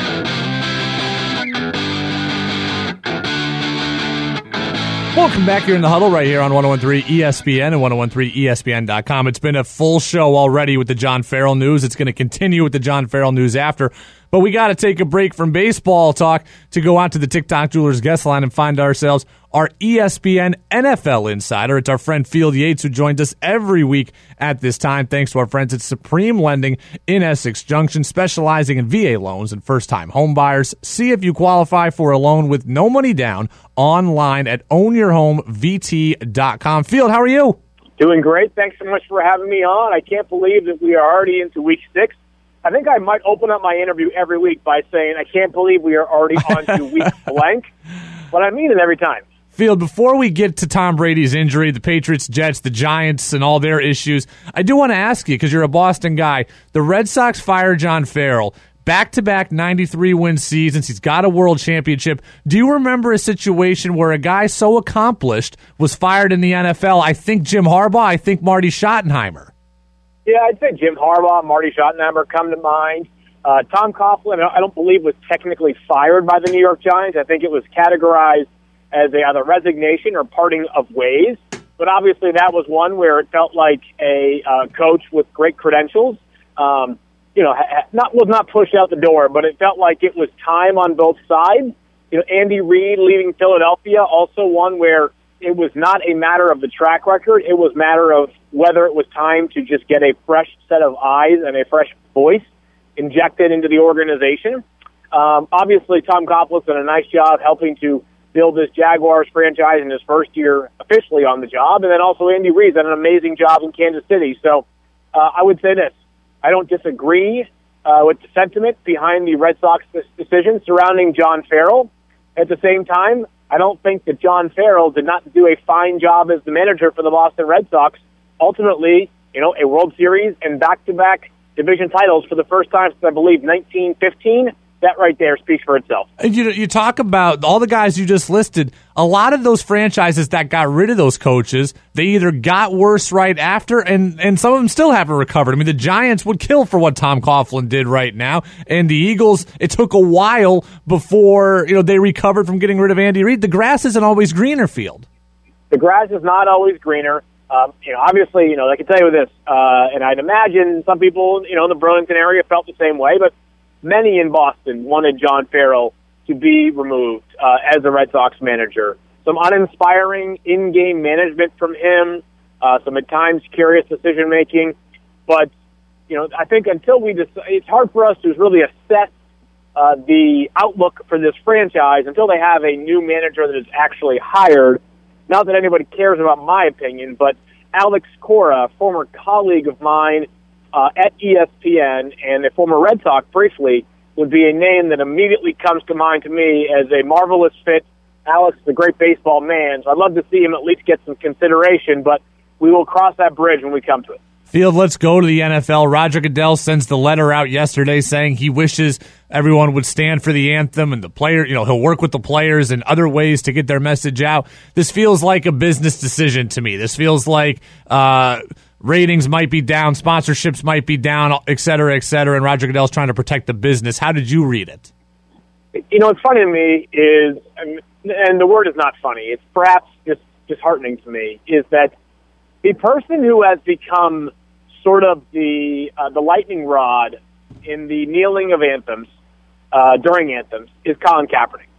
Welcome back here in the Huddle right here on one oh one point three E S P N and one oh one point three E S P N dot com. It's been a full show already with the John Farrell news. It's going to continue with the John Farrell news after. But we got to take a break from baseball talk to go out to the TikTok Jewelers guest line and find ourselves our E S P N N F L insider. It's our friend Field Yates, who joins us every week at this time. Thanks to our friends at Supreme Lending in Essex Junction, specializing in V A loans and first-time home buyers. See if you qualify for a loan with no money down online at own your home v t dot com. Field, how are you? Doing great. Thanks so much for having me on. I can't believe that we are already into week six. I think I might open up my interview every week by saying, I can't believe we are already on to week blank, but I mean it every time. Field, before we get to Tom Brady's injury, the Patriots, Jets, the Giants, and all their issues, I do want to ask you, because you're a Boston guy, the Red Sox fired John Farrell, back-to-back ninety-three win seasons. He's got a world championship. Do you remember a situation where a guy so accomplished was fired in the N F L? I think Jim Harbaugh, I think Marty Schottenheimer. Yeah, I'd say Jim Harbaugh, Marty Schottenheimer come to mind. Uh, Tom Coughlin, I don't believe was technically fired by the New York Giants. I think it was categorized as a either resignation or parting of ways. But obviously that was one where it felt like a uh, coach with great credentials, um, you know, ha- not was not pushed out the door, but it felt like it was time on both sides. You know, Andy Reid leaving Philadelphia, also one where it was not a matter of the track record. It was a matter of whether it was time to just get a fresh set of eyes and a fresh voice injected into the organization. Um, obviously, Tom Coughlin's done a nice job helping to build this Jaguars franchise in his first year officially on the job. And then also Andy Reid's done an amazing job in Kansas City. So uh, I would say this. I don't disagree uh, with the sentiment behind the Red Sox decision surrounding John Farrell. At the same time, I don't think that John Farrell did not do a fine job as the manager for the Boston Red Sox. Ultimately, you know, a World Series and back-to-back division titles for the first time since, I believe, nineteen fifteen. That right there speaks for itself. You, you talk about all the guys you just listed. A lot of those franchises that got rid of those coaches, they either got worse right after, and, and some of them still haven't recovered. I mean, the Giants would kill for what Tom Coughlin did right now, and the Eagles, it took a while before you know they recovered from getting rid of Andy Reid. The grass isn't always greener, Field. The grass is not always greener. Um, you know, obviously, you know, I can tell you this, uh, and I'd imagine some people, you know, in the Burlington area felt the same way, but many in Boston wanted John Farrell to be removed uh, as the Red Sox manager. Some uninspiring in-game management from him, uh, some at times curious decision-making. But, you know, I think until we decide, it's hard for us to really assess uh, the outlook for this franchise until they have a new manager that is actually hired. Not that anybody cares about my opinion, but Alex Cora, a former colleague of mine, Uh, at E S P N and a former Red Sox briefly, would be a name that immediately comes to mind to me as a marvelous fit. Alex is a great baseball man, so I'd love to see him at least get some consideration, but we will cross that bridge when we come to it. Field, let's go to the N F L. Roger Goodell sends the letter out yesterday saying he wishes everyone would stand for the anthem and the player, you know, he'll work with the players and other ways to get their message out. This feels like a business decision to me. This feels like, uh, ratings might be down, sponsorships might be down, et cetera, et cetera, and Roger Goodell's trying to protect the business. How did you read it? You know, what's funny to me is, and the word is not funny, it's perhaps just disheartening to me, is that the person who has become sort of the uh, the lightning rod in the kneeling of anthems, uh, during anthems, is Colin Kaepernick.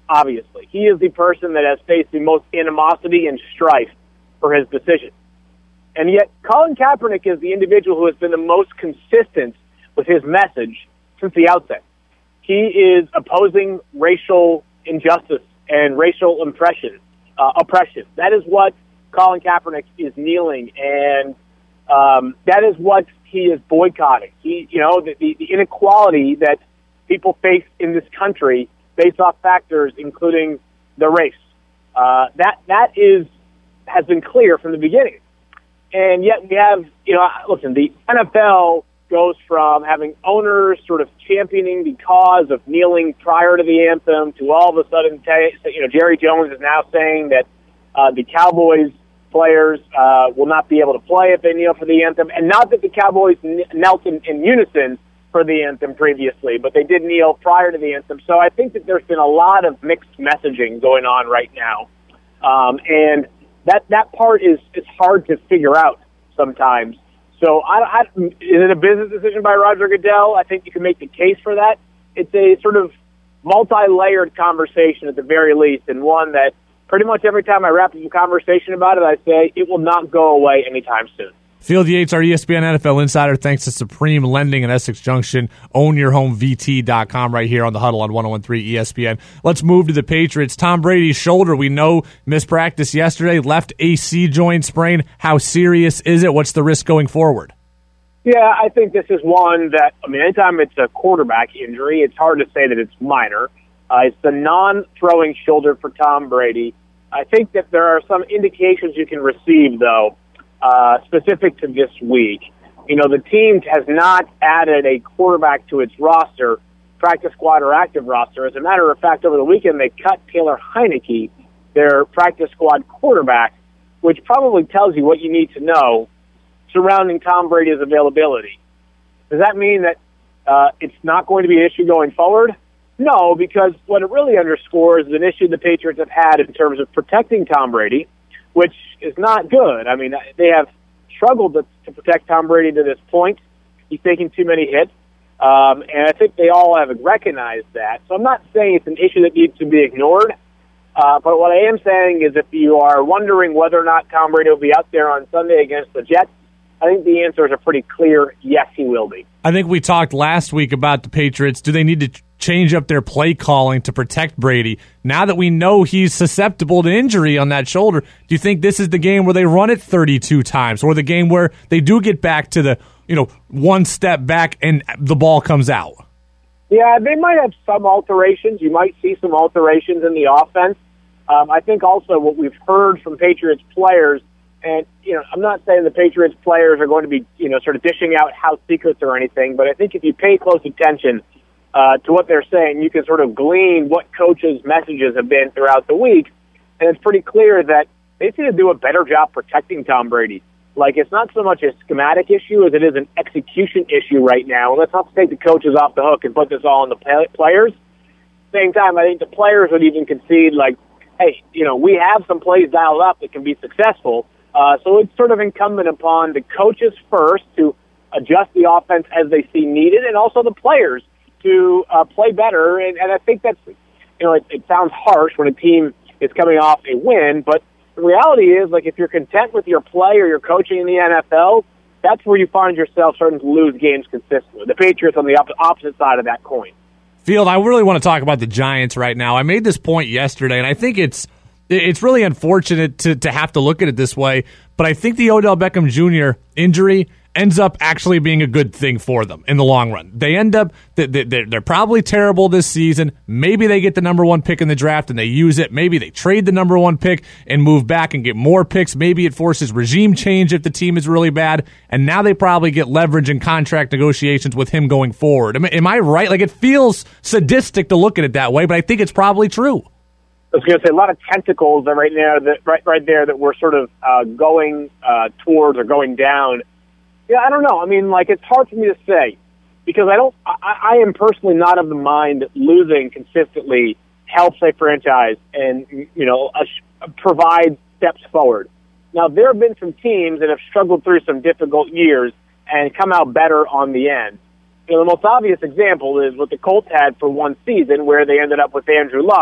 obviously. He is the person that has faced the most animosity and strife for his decision. And yet, Colin Kaepernick is the individual who has been the most consistent with his message since the outset. He is opposing racial injustice and racial oppression. Uh, oppression. That is what Colin Kaepernick is kneeling, and um, that is what he is boycotting. He, you know, the, the, the inequality that people face in this country based off factors including the race. Uh, that that is has been clear from the beginning, and yet we have, you know, listen. The N F L goes from having owners sort of championing the cause of kneeling prior to the anthem to all of a sudden, you know, Jerry Jones is now saying that uh, the Cowboys players uh, will not be able to play if they kneel for the anthem. And not that the Cowboys knelt in, in unison for the anthem previously, but they did kneel prior to the anthem. So I think that there's been a lot of mixed messaging going on right now. Um, and that, that part is, is hard to figure out sometimes. So I, I, is it a business decision by Roger Goodell? I think you can make the case for that. It's a sort of multi-layered conversation at the very least, and one that pretty much every time I wrap up a conversation about it, I say it will not go away anytime soon. Field Yates, our E S P N N F L insider, thanks to Supreme Lending in Essex Junction. Own your home V T dot com right here on the Huddle on one oh one three E S P N. Let's move to the Patriots. Tom Brady's shoulder, we know, missed practice yesterday, left A C joint sprain. How serious is it? What's the risk going forward? Yeah, I think this is one that, I mean, anytime it's a quarterback injury, it's hard to say that it's minor. Uh, it's the non-throwing shoulder for Tom Brady. I think that there are some indications you can receive, though, uh, specific to this week. You know, the team has not added a quarterback to its roster, practice squad or active roster. As a matter of fact, over the weekend, they cut Taylor Heineke, their practice squad quarterback, which probably tells you what you need to know surrounding Tom Brady's availability. Does that mean that uh, it's not going to be an issue going forward? No, because what it really underscores is an issue the Patriots have had in terms of protecting Tom Brady, which is not good. I mean, they have struggled to, to protect Tom Brady to this point. He's taking too many hits, um, and I think they all have recognized that. So I'm not saying it's an issue that needs to be ignored, uh, but what I am saying is if you are wondering whether or not Tom Brady will be out there on Sunday against the Jets, I think the answers are pretty clear. Yes, he will be. I think we talked last week about the Patriots. Do they need to change up their play calling to protect Brady? Now that we know he's susceptible to injury on that shoulder, do you think this is the game where they run it thirty-two times, or the game where they do get back to the, you know, one step back and the ball comes out? Yeah, they might have some alterations. You might see some alterations in the offense. Um, I think also what we've heard from Patriots players, and, you know, I'm not saying the Patriots players are going to be, you know, sort of dishing out house secrets or anything, but I think if you pay close attention uh, to what they're saying, you can sort of glean what coaches' messages have been throughout the week, and it's pretty clear that they need to do a better job protecting Tom Brady. Like, it's not so much a schematic issue as it is an execution issue right now. And let's not take the coaches off the hook and put this all on the players. At the same time, I think the players would even concede, like, hey, you know, we have some plays dialed up that can be successful. Uh, so it's sort of incumbent upon the coaches first to adjust the offense as they see needed, and also the players to uh, play better. And, and I think that's, you know, it, it sounds harsh when a team is coming off a win, but the reality is, like, if you're content with your play or your coaching in the N F L, that's where you find yourself starting to lose games consistently. The Patriots on the op- opposite side of that coin. Field, I really want to talk about the Giants right now. I made this point yesterday, and I think it's It's really unfortunate to, to have to look at it this way, but I think the Odell Beckham Junior injury ends up actually being a good thing for them in the long run. They end up, they're probably terrible this season. Maybe they get the number one pick in the draft and they use it. Maybe they trade the number one pick and move back and get more picks. Maybe it forces regime change if the team is really bad. And now they probably get leverage in contract negotiations with him going forward. Am, am I right? Like, it feels sadistic to look at it that way, but I think it's probably true. I was going to say a lot of tentacles that right now, that right right there, that we're sort of uh, going uh, towards or going down. Yeah, I don't know. I mean, like, it's hard for me to say because I don't. I, I am personally not of the mind that losing consistently helps a franchise and, you know, uh, provide steps forward. Now, there have been some teams that have struggled through some difficult years and come out better on the end. You know, the most obvious example is what the Colts had for one season, where they ended up with Andrew Luck.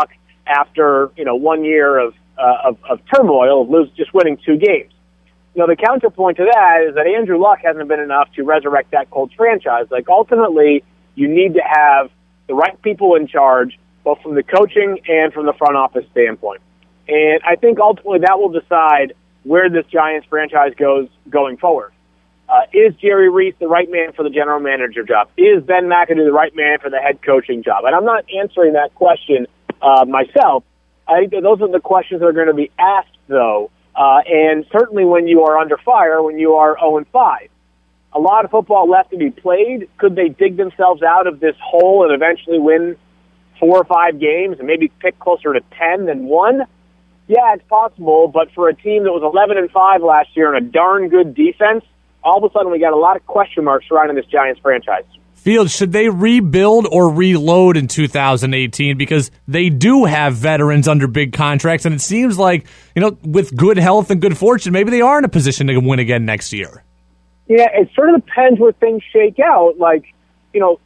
after, you know, one year of, uh, of, of turmoil, of lose, just winning two games. You know, the counterpoint to that is that Andrew Luck hasn't been enough to resurrect that Colts franchise. Like, ultimately, you need to have the right people in charge, both from the coaching and from the front office standpoint. And I think ultimately that will decide where this Giants franchise goes going forward. Uh, is Jerry Reese the right man for the general manager job? Is Ben McAdoo the right man for the head coaching job? And I'm not answering that question uh, myself. I think that those are the questions that are going to be asked, though, uh, and certainly when you are under fire, when you are oh and five. A lot of football left to be played. Could they dig themselves out of this hole and eventually win four or five games and maybe pick closer to ten than one? Yeah, it's possible, but for a team that was eleven and five last year and a darn good defense, all of a sudden we got a lot of question marks surrounding this Giants franchise. Fields, should they rebuild or reload in two thousand eighteen? Because they do have veterans under big contracts, and it seems like, you know, with good health and good fortune, maybe they are in a position to win again next year. Yeah, it sort of depends where things shake out. Like, you know,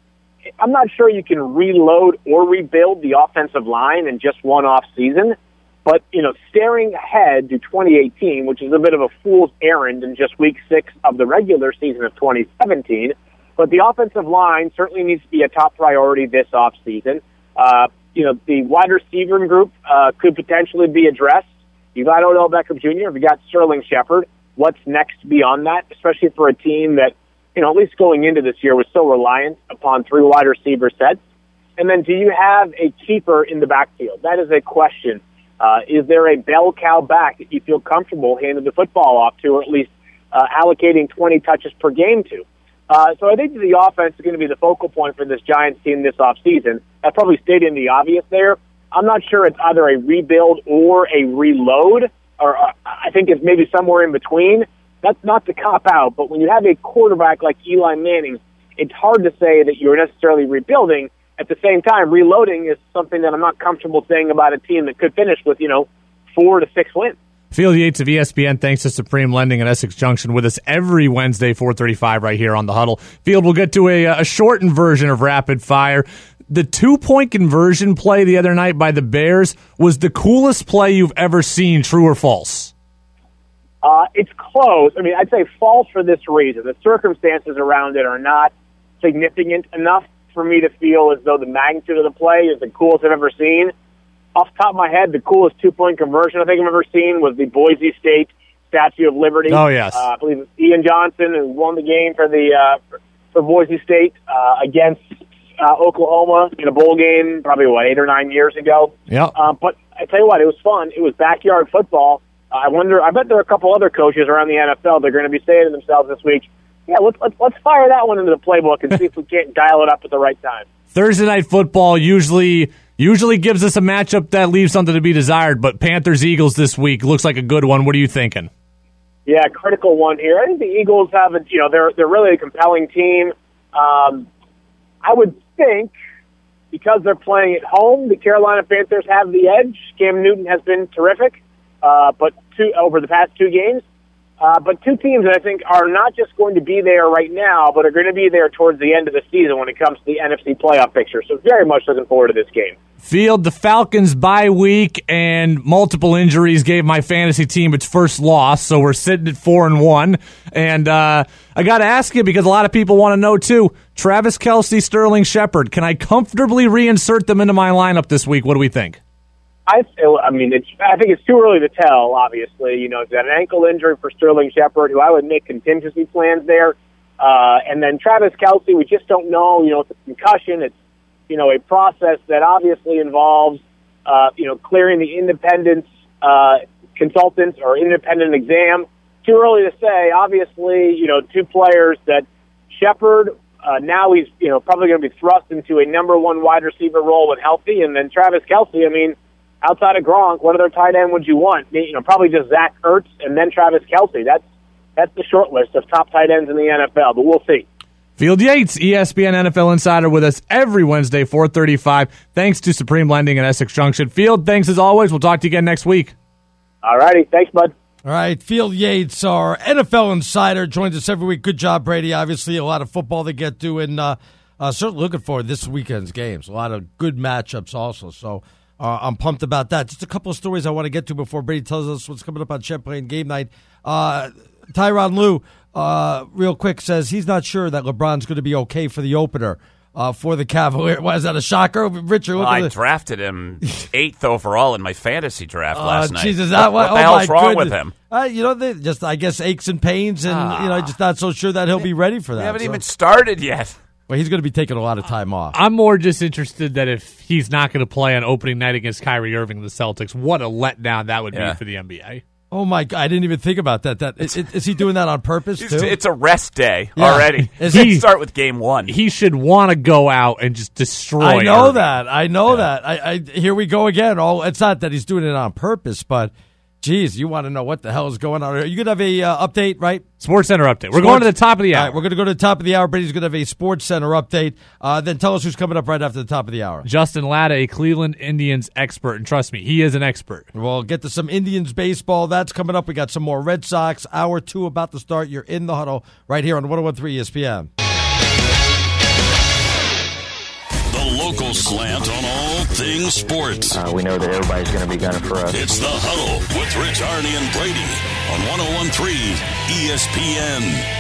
I'm not sure you can reload or rebuild the offensive line in just one off season. But, you know, staring ahead to twenty eighteen, which is a bit of a fool's errand in just week six of the regular season of twenty seventeen, but the offensive line certainly needs to be a top priority this offseason. Uh, you know, the wide receiver group uh, could potentially be addressed. You've got Odell Beckham Junior, you've got Sterling Shepard. What's next beyond that, especially for a team that, you know, at least going into this year was so reliant upon three wide receiver sets? And then do you have a keeper in the backfield? That is a question. Uh, is there a bell cow back that you feel comfortable handing the football off to, or at least uh, allocating twenty touches per game to? Uh, so I think that the offense is going to be the focal point for this Giants team this offseason. I probably stated the obvious there. I'm not sure it's either a rebuild or a reload, or uh, I think it's maybe somewhere in between. That's not to cop out, but when you have a quarterback like Eli Manning, it's hard to say that you're necessarily rebuilding. At the same time, reloading is something that I'm not comfortable saying about a team that could finish with, you know, four to six wins. Field Yates of E S P N, thanks to Supreme Lending at Essex Junction, with us every Wednesday, four thirty-five, right here on The Huddle. Field, we'll get to a, a shortened version of Rapid Fire. The two-point conversion play the other night by the Bears was the coolest play you've ever seen, true or false? Uh, it's close. I mean, I'd say false for this reason. The circumstances around it are not significant enough for me to feel as though the magnitude of the play is the coolest I've ever seen. Off the top of my head, the coolest two-point conversion I think I've ever seen was the Boise State Statue of Liberty. Oh, yes. Uh, I believe it's Ian Johnson who won the game for the uh, for Boise State uh, against uh, Oklahoma in a bowl game probably, what, eight or nine years ago. Yeah. Uh, but I tell you what, it was fun. It was backyard football. Uh, I wonder, I bet there are a couple other coaches around the N F L that are going to be saying to themselves this week, yeah, let's, let's let's fire that one into the playbook and see if we can't dial it up at the right time. Thursday night football usually usually gives us a matchup that leaves something to be desired, but Panthers-Eagles this week looks like a good one. What are you thinking? Yeah, critical one here. I think the Eagles have a, you know, they're they're really a compelling team. Um, I would think because they're playing at home, the Carolina Panthers have the edge. Cam Newton has been terrific, uh, but two over the past two games. Uh, but two teams that I think are not just going to be there right now, but are going to be there towards the end of the season when it comes to the N F C playoff picture. So very much looking forward to this game. Field, the Falcons bye week and multiple injuries gave my fantasy team its first loss, so we're sitting at four and one. And uh, I got to ask you, because a lot of people want to know too, Travis Kelce, Sterling Shepard, can I comfortably reinsert them into my lineup this week? What do we think? I feel, I mean, it's, I think it's too early to tell, obviously. You know, he's got an ankle injury for Sterling Shepard, who I would make contingency plans there. Uh, and then Travis Kelce, we just don't know. You know, it's a concussion. It's, you know, a process that obviously involves, uh, you know, clearing the independence uh, consultants or independent exam. Too early to say. Obviously, you know, two players that Shepard, uh, now he's, you know, probably going to be thrust into a number one wide receiver role when healthy. And then Travis Kelce, I mean, outside of Gronk, what other tight end would you want? You know, probably just Zach Ertz and then Travis Kelce. That's that's the short list of top tight ends in the N F L, but we'll see. Field Yates, E S P N N F L Insider, with us every Wednesday, four thirty-five. Thanks to Supreme Lending at Essex Junction. Field, thanks as always. We'll talk to you again next week. All righty. Thanks, bud. All right, Field Yates, our N F L Insider, joins us every week. Good job, Brady. Obviously, a lot of football to get to, and uh, uh, certainly looking forward to this weekend's games. A lot of good matchups also, so... Uh, I'm pumped about that. Just a couple of stories I want to get to before Brady tells us what's coming up on Champlain game night. Uh, Tyronn Lue, uh, real quick, says he's not sure that LeBron's going to be okay for the opener uh, for the Cavaliers. Why, is that a shocker? Richard, well, I drafted him eighth overall in my fantasy draft last uh, night. Jesus, that, what, what oh the hell's wrong goodness. with him? Uh, you know, they just I guess aches and pains, and ah. you know, just not so sure that he'll be ready for that. We haven't so. even started yet. Well, he's going to be taking a lot of time off. I'm more just interested that if he's not going to play on opening night against Kyrie Irving and the Celtics, what a letdown that would yeah. be for the N B A. Oh, my God. I didn't even think about that. That is, is he doing that on purpose, too? It's a rest day yeah. already. Is he he start with game one. He should want to go out and just destroy I know Irving. that. I know yeah. that. I, I Here we go again. Oh, it's not that he's doing it on purpose, but... Geez, you want to know what the hell is going on? Are you going to have a uh, update, right? Sports Center update. We're Sports, going to the top of the hour. All right, we're going to go to the top of the hour. Brady's going to have a Sports Center update. Uh, then tell us who's coming up right after the top of the hour. Justin Latta, a Cleveland Indians expert. And trust me, he is an expert. We'll get to some Indians baseball. That's coming up. We got some more Red Sox. Hour two about to start. You're in the huddle right here on one oh one point three E S P N. Local slant on all things sports. Uh, we know that everybody's going to be gunning for us. It's the Huddle with Rich Arney and Brady on one oh one point three E S P N.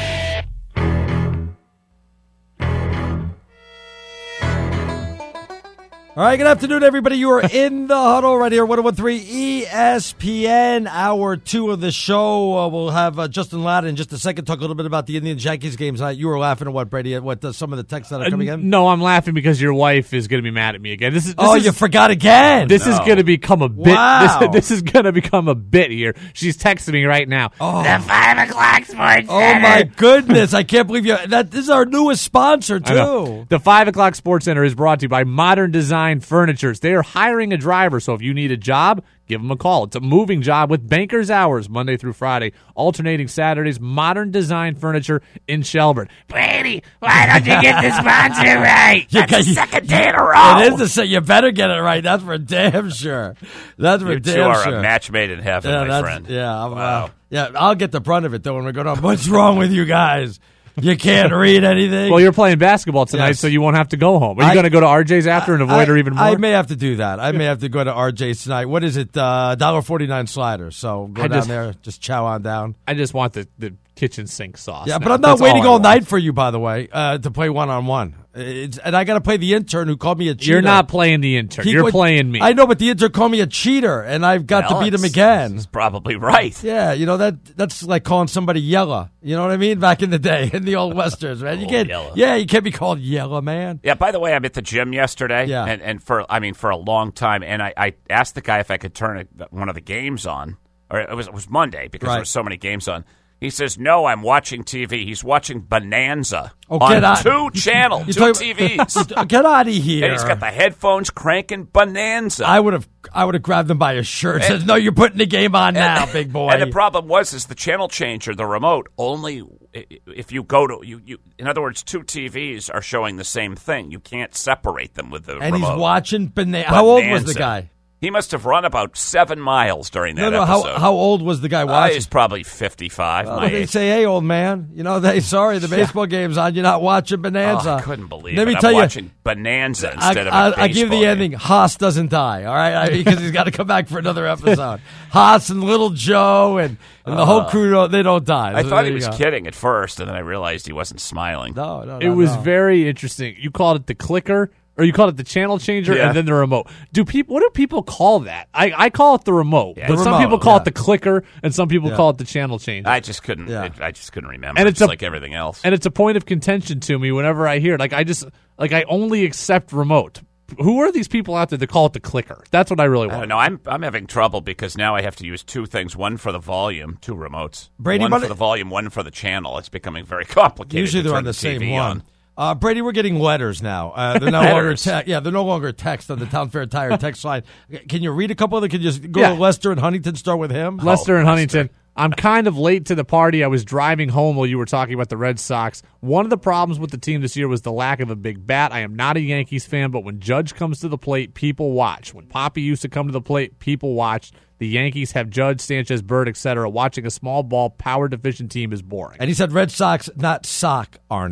All right, good afternoon, everybody. You are in the huddle right here, one oh one point three E S P N, hour two of the show. Uh, we'll have uh, Justin Latta in just a second talk a little bit about the Indians-Yankees games. Uh, you were laughing at what, Brady, at what uh, some of the texts that are coming in? Uh, no, I'm laughing because your wife is going to be mad at me again. This is this Oh, is, you forgot again. This no. is going to become a bit. Wow. This, this is going to become a bit here. She's texting me right now. Oh. The five o'clock sports. Oh, Center. My goodness. I can't believe you. That, this is our newest sponsor, too. The five o'clock sports center is brought to you by Modern Design Furniture. They are hiring a driver, so if you need a job, give them a call. It's a moving job with banker's hours, Monday through Friday, alternating Saturdays. Modern Design Furniture in Shelburne. Brady, why don't you get the sponsor right? That's the second day in a row. It is the second. You better get it right. That's for damn sure. That's for you damn two are sure. a match made in heaven, yeah, my friend. Yeah, I'm, wow. Uh, yeah, I'll get the brunt of it, though, when we go down. What's wrong with you guys? You can't read anything. Well, you're playing basketball tonight, yes. so you won't have to go home. Are you going to go to R J's after and avoid I, her even more? I may have to do that. I may have to go to R J's tonight. What is it? Uh, one dollar forty-nine slider. So go I down just, there, just chow on down. I just want the, the kitchen sink sauce. Yeah, now. but I'm not That's waiting all, all night for you, by the way, uh, to play one-on-one. It's, and I got to play the intern who called me a cheater. You're not playing the intern. He, You're playing me. I know, but the intern called me a cheater, and I've got well, to beat him again. He's probably right. Yeah, you know, that that's like calling somebody yella. You know what I mean? Back in the day, in the old westerns, man. You can't, yella. Yeah, you can't be called yella, man. Yeah, by the way, I'm at the gym yesterday, yeah. and, and for, I mean, for a long time, and I, I asked the guy if I could turn a, one of the games on, or it was, it was Monday, because right. there were so many games on. He says, no, I'm watching T V. He's watching Bonanza oh, on out. two channels, two T Vs. Get out of here. And he's got the headphones cranking Bonanza. I would have I would have grabbed him by his shirt and said, no, you're putting the game on now, and, big boy. And the problem was is the channel changer, the remote, only if you go to, you, you. in other words, two T Vs are showing the same thing. You can't separate them with the and remote. And he's watching Bonanza. How old was the guy? He must have run about seven miles during that no, no, episode. How, how old was the guy watching? Uh, he's probably fifty-five. Well, my they age. say, hey, old man, you know, they sorry, the baseball game's on. You're not watching Bonanza. Oh, I couldn't believe Let it. me I'm tell watching you, Bonanza instead I, of a I, I give the game. ending, Haas doesn't die, all right? I, because he's got to come back for another episode. Haas and Little Joe and, and the uh, whole crew, they don't die. I so thought he was go. kidding at first, and then I realized he wasn't smiling. No, no, no. It was no. very interesting. You called it the clicker. Or you call it the channel changer yeah. and then the remote. Do people? What do people call that? I, I call it the remote, yeah, but the some remote, people call yeah. it the clicker, and some people yeah. call it the channel changer. I just couldn't. Yeah. It, I just couldn't remember. And it's it's a, like everything else. And it's a point of contention to me whenever I hear it. Like I just like I only accept remote. Who are these people out there that call it the clicker? That's what I really want. I don't know. I'm I'm having trouble because now I have to use two things: one for the volume, two remotes. Brady, one what for the volume, one for the channel. It's becoming very complicated. Usually to they're turn on the, the same T V one. On. Uh, Brady, we're getting letters now. Uh, they're no longer te- yeah, they're no longer text on the Town Fair Tire text line. Can you read a couple of them? Can you just go yeah. to Lester and Huntington, start with him? Lester oh, and Lester. Huntington. I'm kind of late to the party. I was driving home while you were talking about the Red Sox. One of the problems with the team this year was the lack of a big bat. I am not a Yankees fan, but when Judge comes to the plate, people watch. When Poppy used to come to the plate, people watched. The Yankees have Judge, Sanchez, Bird, et cetera. Watching a small ball, power deficient team is boring. And he said Red Sox, not sock, Arnie.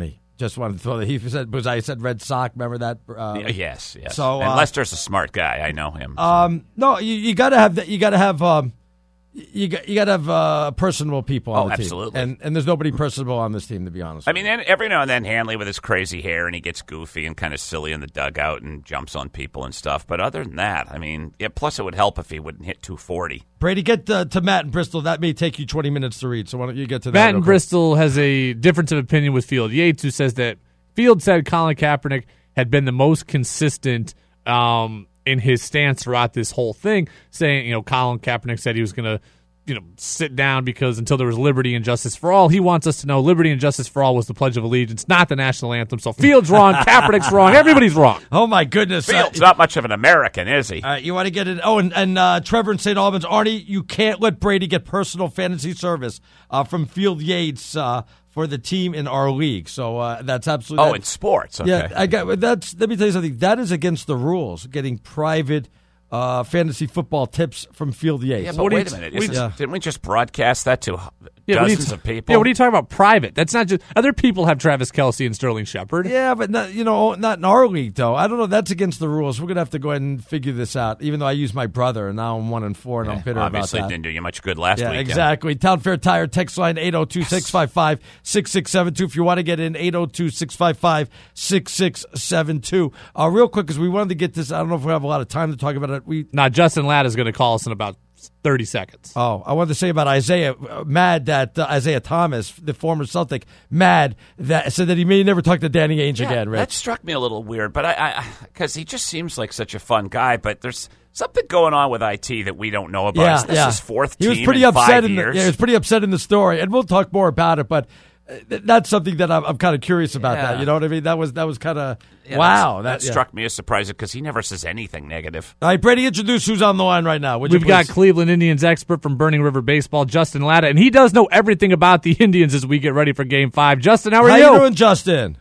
Just wanted to throw that. He said, because I said Red Sox. Remember that? Uh, Yeah, yes, yes. So, and uh, Lester's a smart guy. I know him. so. Um, no, you, you got to have that. You got to have. Um, you got you got to have uh, personable people on Oh, the team. absolutely. And and there's nobody personable on this team, to be honest. I mean, and every now and then Hanley with his crazy hair and he gets goofy and kind of silly in the dugout and jumps on people and stuff. But other than that, I mean, yeah, plus it would help if he wouldn't hit two forty. Brady, get uh, to Matt and Bristol. That may take you twenty minutes to read. So why don't you get to that? Matt real in quick. Bristol has a difference of opinion with Field Yates, who says that Field said Colin Kaepernick had been the most consistent um, in his stance throughout this whole thing, saying, you know, Colin Kaepernick said he was going to, you know, sit down because until there was liberty and justice for all. He wants us to know liberty and justice for all was the Pledge of Allegiance, not the national anthem. So Field's wrong, Kaepernick's wrong, everybody's wrong. Oh my goodness! Fields Uh, not much of an American, is he? All right, you want to get it? Oh, and, and uh, Trevor in Saint Albans, Arnie, you can't let Brady get personal fantasy service uh, from Field Yates uh, for the team in our league. So uh, that's absolutely. Oh, that, in sports. Okay. Yeah, I got that's. Let me tell you something. That is against the rules. Getting private uh, fantasy football tips from Field Yates. Yeah, So but what do wait you- a minute. we- Isn't- yeah. Didn't we just broadcast that to Yeah, what are you dozens t- of people? Yeah, what are you talking about? Private. That's not just other people have Travis Kelce and Sterling Shepard. Yeah, but not, you know, not in our league though. I don't know. That's against the rules. We're gonna have to go ahead and figure this out. Even though I used my brother, and now I'm one and four, and I'm bitter Obviously, about that. didn't do you much good last Yeah, weekend. exactly. Town Fair Tire text line eight oh two, six five five, six six seven two. If you want to get in, eight oh two, six five five, six six seven two. Uh, real quick, because we wanted to get this. I don't know if we have a lot of time to talk about it. We Now, Justin Ladd is going to call us in about thirty seconds. Oh, I wanted to say about Isaiah, uh, mad that uh, Isaiah Thomas, the former Celtic, mad that said that he may never talk to Danny Ainge Yeah, again. Rich. that struck me a little weird, but I because he just seems like such a fun guy. But there's something going on with I T that we don't know about. Yeah, Is this yeah. his fourth He was team pretty in upset five in the, years? yeah, he was pretty upset in the story, and we'll talk more about it. But uh, th- that's something that I'm, I'm kind of curious about. Yeah. That you know what I mean? That was that was kind of Yeah, wow. that's- that yeah. struck me as surprising because he never says anything negative. All right, Brady, introduce who's on the line right now. Would you We've got please? Cleveland Indians expert from Burning River Baseball, Justin Latta, and he does know everything about the Indians as we get ready for Game Five. Justin, how are How you? you doing, Justin?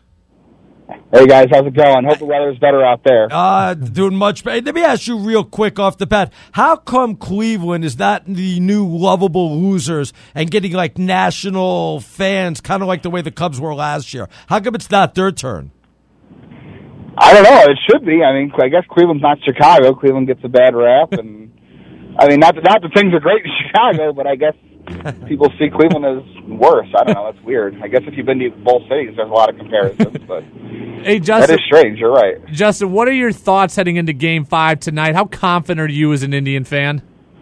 Hey guys, how's it going? Hope the weather's better out there. Uh, doing much better. Let me ask you real quick off the bat. How come Cleveland is not the new lovable losers and getting like national fans, kind of like the way the Cubs were last year? How come it's not their turn? I don't know. It should be. I mean, I guess Cleveland's not Chicago. Cleveland gets a bad rap, and I mean, not that, not that things are great in Chicago, but I guess people see Cleveland as worse. I don't know. That's weird. I guess if you've been to both cities, there's a lot of comparisons, but Hey, that Justin. is strange. You're right. Justin, what are your thoughts heading into Game Five tonight? How confident are you as an Indian fan?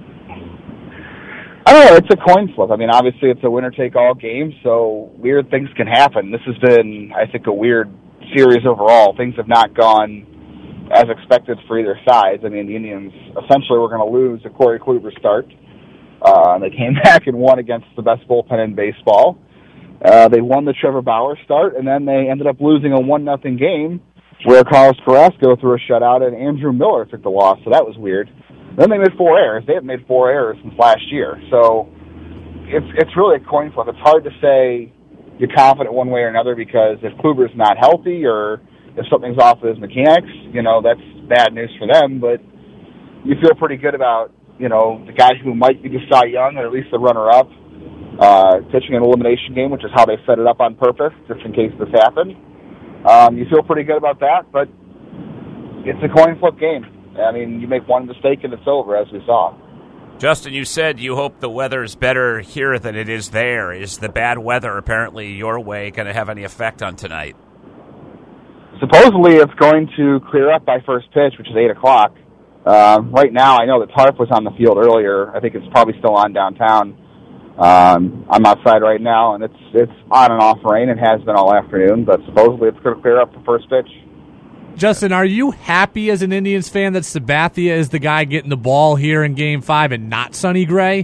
I don't know. It's a coin flip. I mean, obviously, it's a winner-take-all game, so weird things can happen. This has been, I think, a weird series overall. Things have not gone as expected for either side. I mean, the Indians essentially were going to lose a Corey Kluber start. Uh, they came back and won against the best bullpen in baseball. Uh, they won the Trevor Bauer start, and then they ended up losing a one nothing game where Carlos Carrasco threw a shutout and Andrew Miller took the loss, so that was weird. Then they made four errors. They haven't made four errors since last year. So it's it's really a coin flip. It's hard to say you're confident one way or another because if Kluber's not healthy or if something's off with his mechanics, you know, that's bad news for them. But you feel pretty good about, you know, the guy who might be the Cy Young or at least the runner-up uh, pitching an elimination game, which is how they set it up on purpose, just in case this happened. Um, you feel pretty good about that, but it's a coin flip game. I mean, you make one mistake and it's over, as we saw. Justin, you said you hope the weather is better here than it is there. Is the bad weather apparently your way going to have any effect on tonight? Supposedly it's going to clear up by first pitch, which is eight o'clock. Uh, right now, I know that Tarp was on the field earlier. I think it's probably still on downtown. Um, I'm outside right now, and it's it's on and off rain. It has been all afternoon, but supposedly it's going to clear up for first pitch. Justin, are you happy as an Indians fan that Sabathia is the guy getting the ball here in Game Five and not Sonny Gray?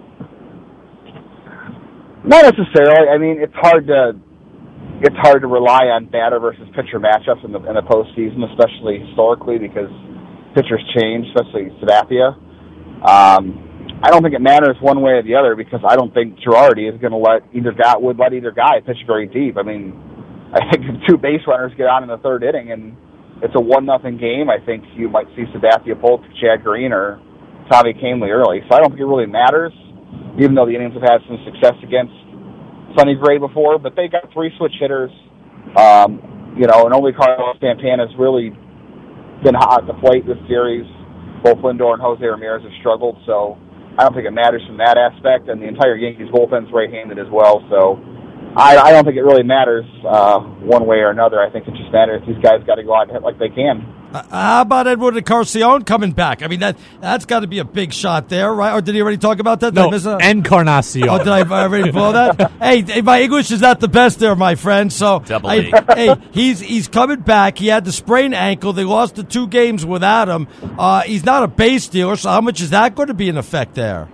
Not necessarily. I mean, it's hard to it's hard to rely on batter versus pitcher matchups in the in the postseason, especially historically, because pitchers change, especially Sabathia. Um, I don't think it matters one way or the other because I don't think Girardi is going to let either guy would let either guy pitch very deep. I mean, I think if two base runners get on in the third inning and it's a one nothing game, I think you might see Sabathia pull to Chad Green or Tommy Kahnle early. So I don't think it really matters, even though the Indians have had some success against Sonny Gray before. But they got three switch hitters. Um, you know, and only Carlos Santana's really been hot at the plate this series. Both Lindor and Jose Ramirez have struggled, so I don't think it matters from that aspect. And the entire Yankees bullpen's right-handed as well, so I, I don't think it really matters uh, one way or another. I think it just matters these guys got to go out and hit like they can. Uh, how about Edward Encarnacion coming back? I mean, that that's got to be a big shot there, right? Or did he already talk about that? Did No, I miss a- Encarnacion. Oh, did I already blow that? hey, hey, my English is not the best there, my friend. So, Double I, E. hey, he's he's coming back. He had the sprained ankle. They lost the two games without him. Uh, he's not a base stealer, so how much is that going to be in effect there?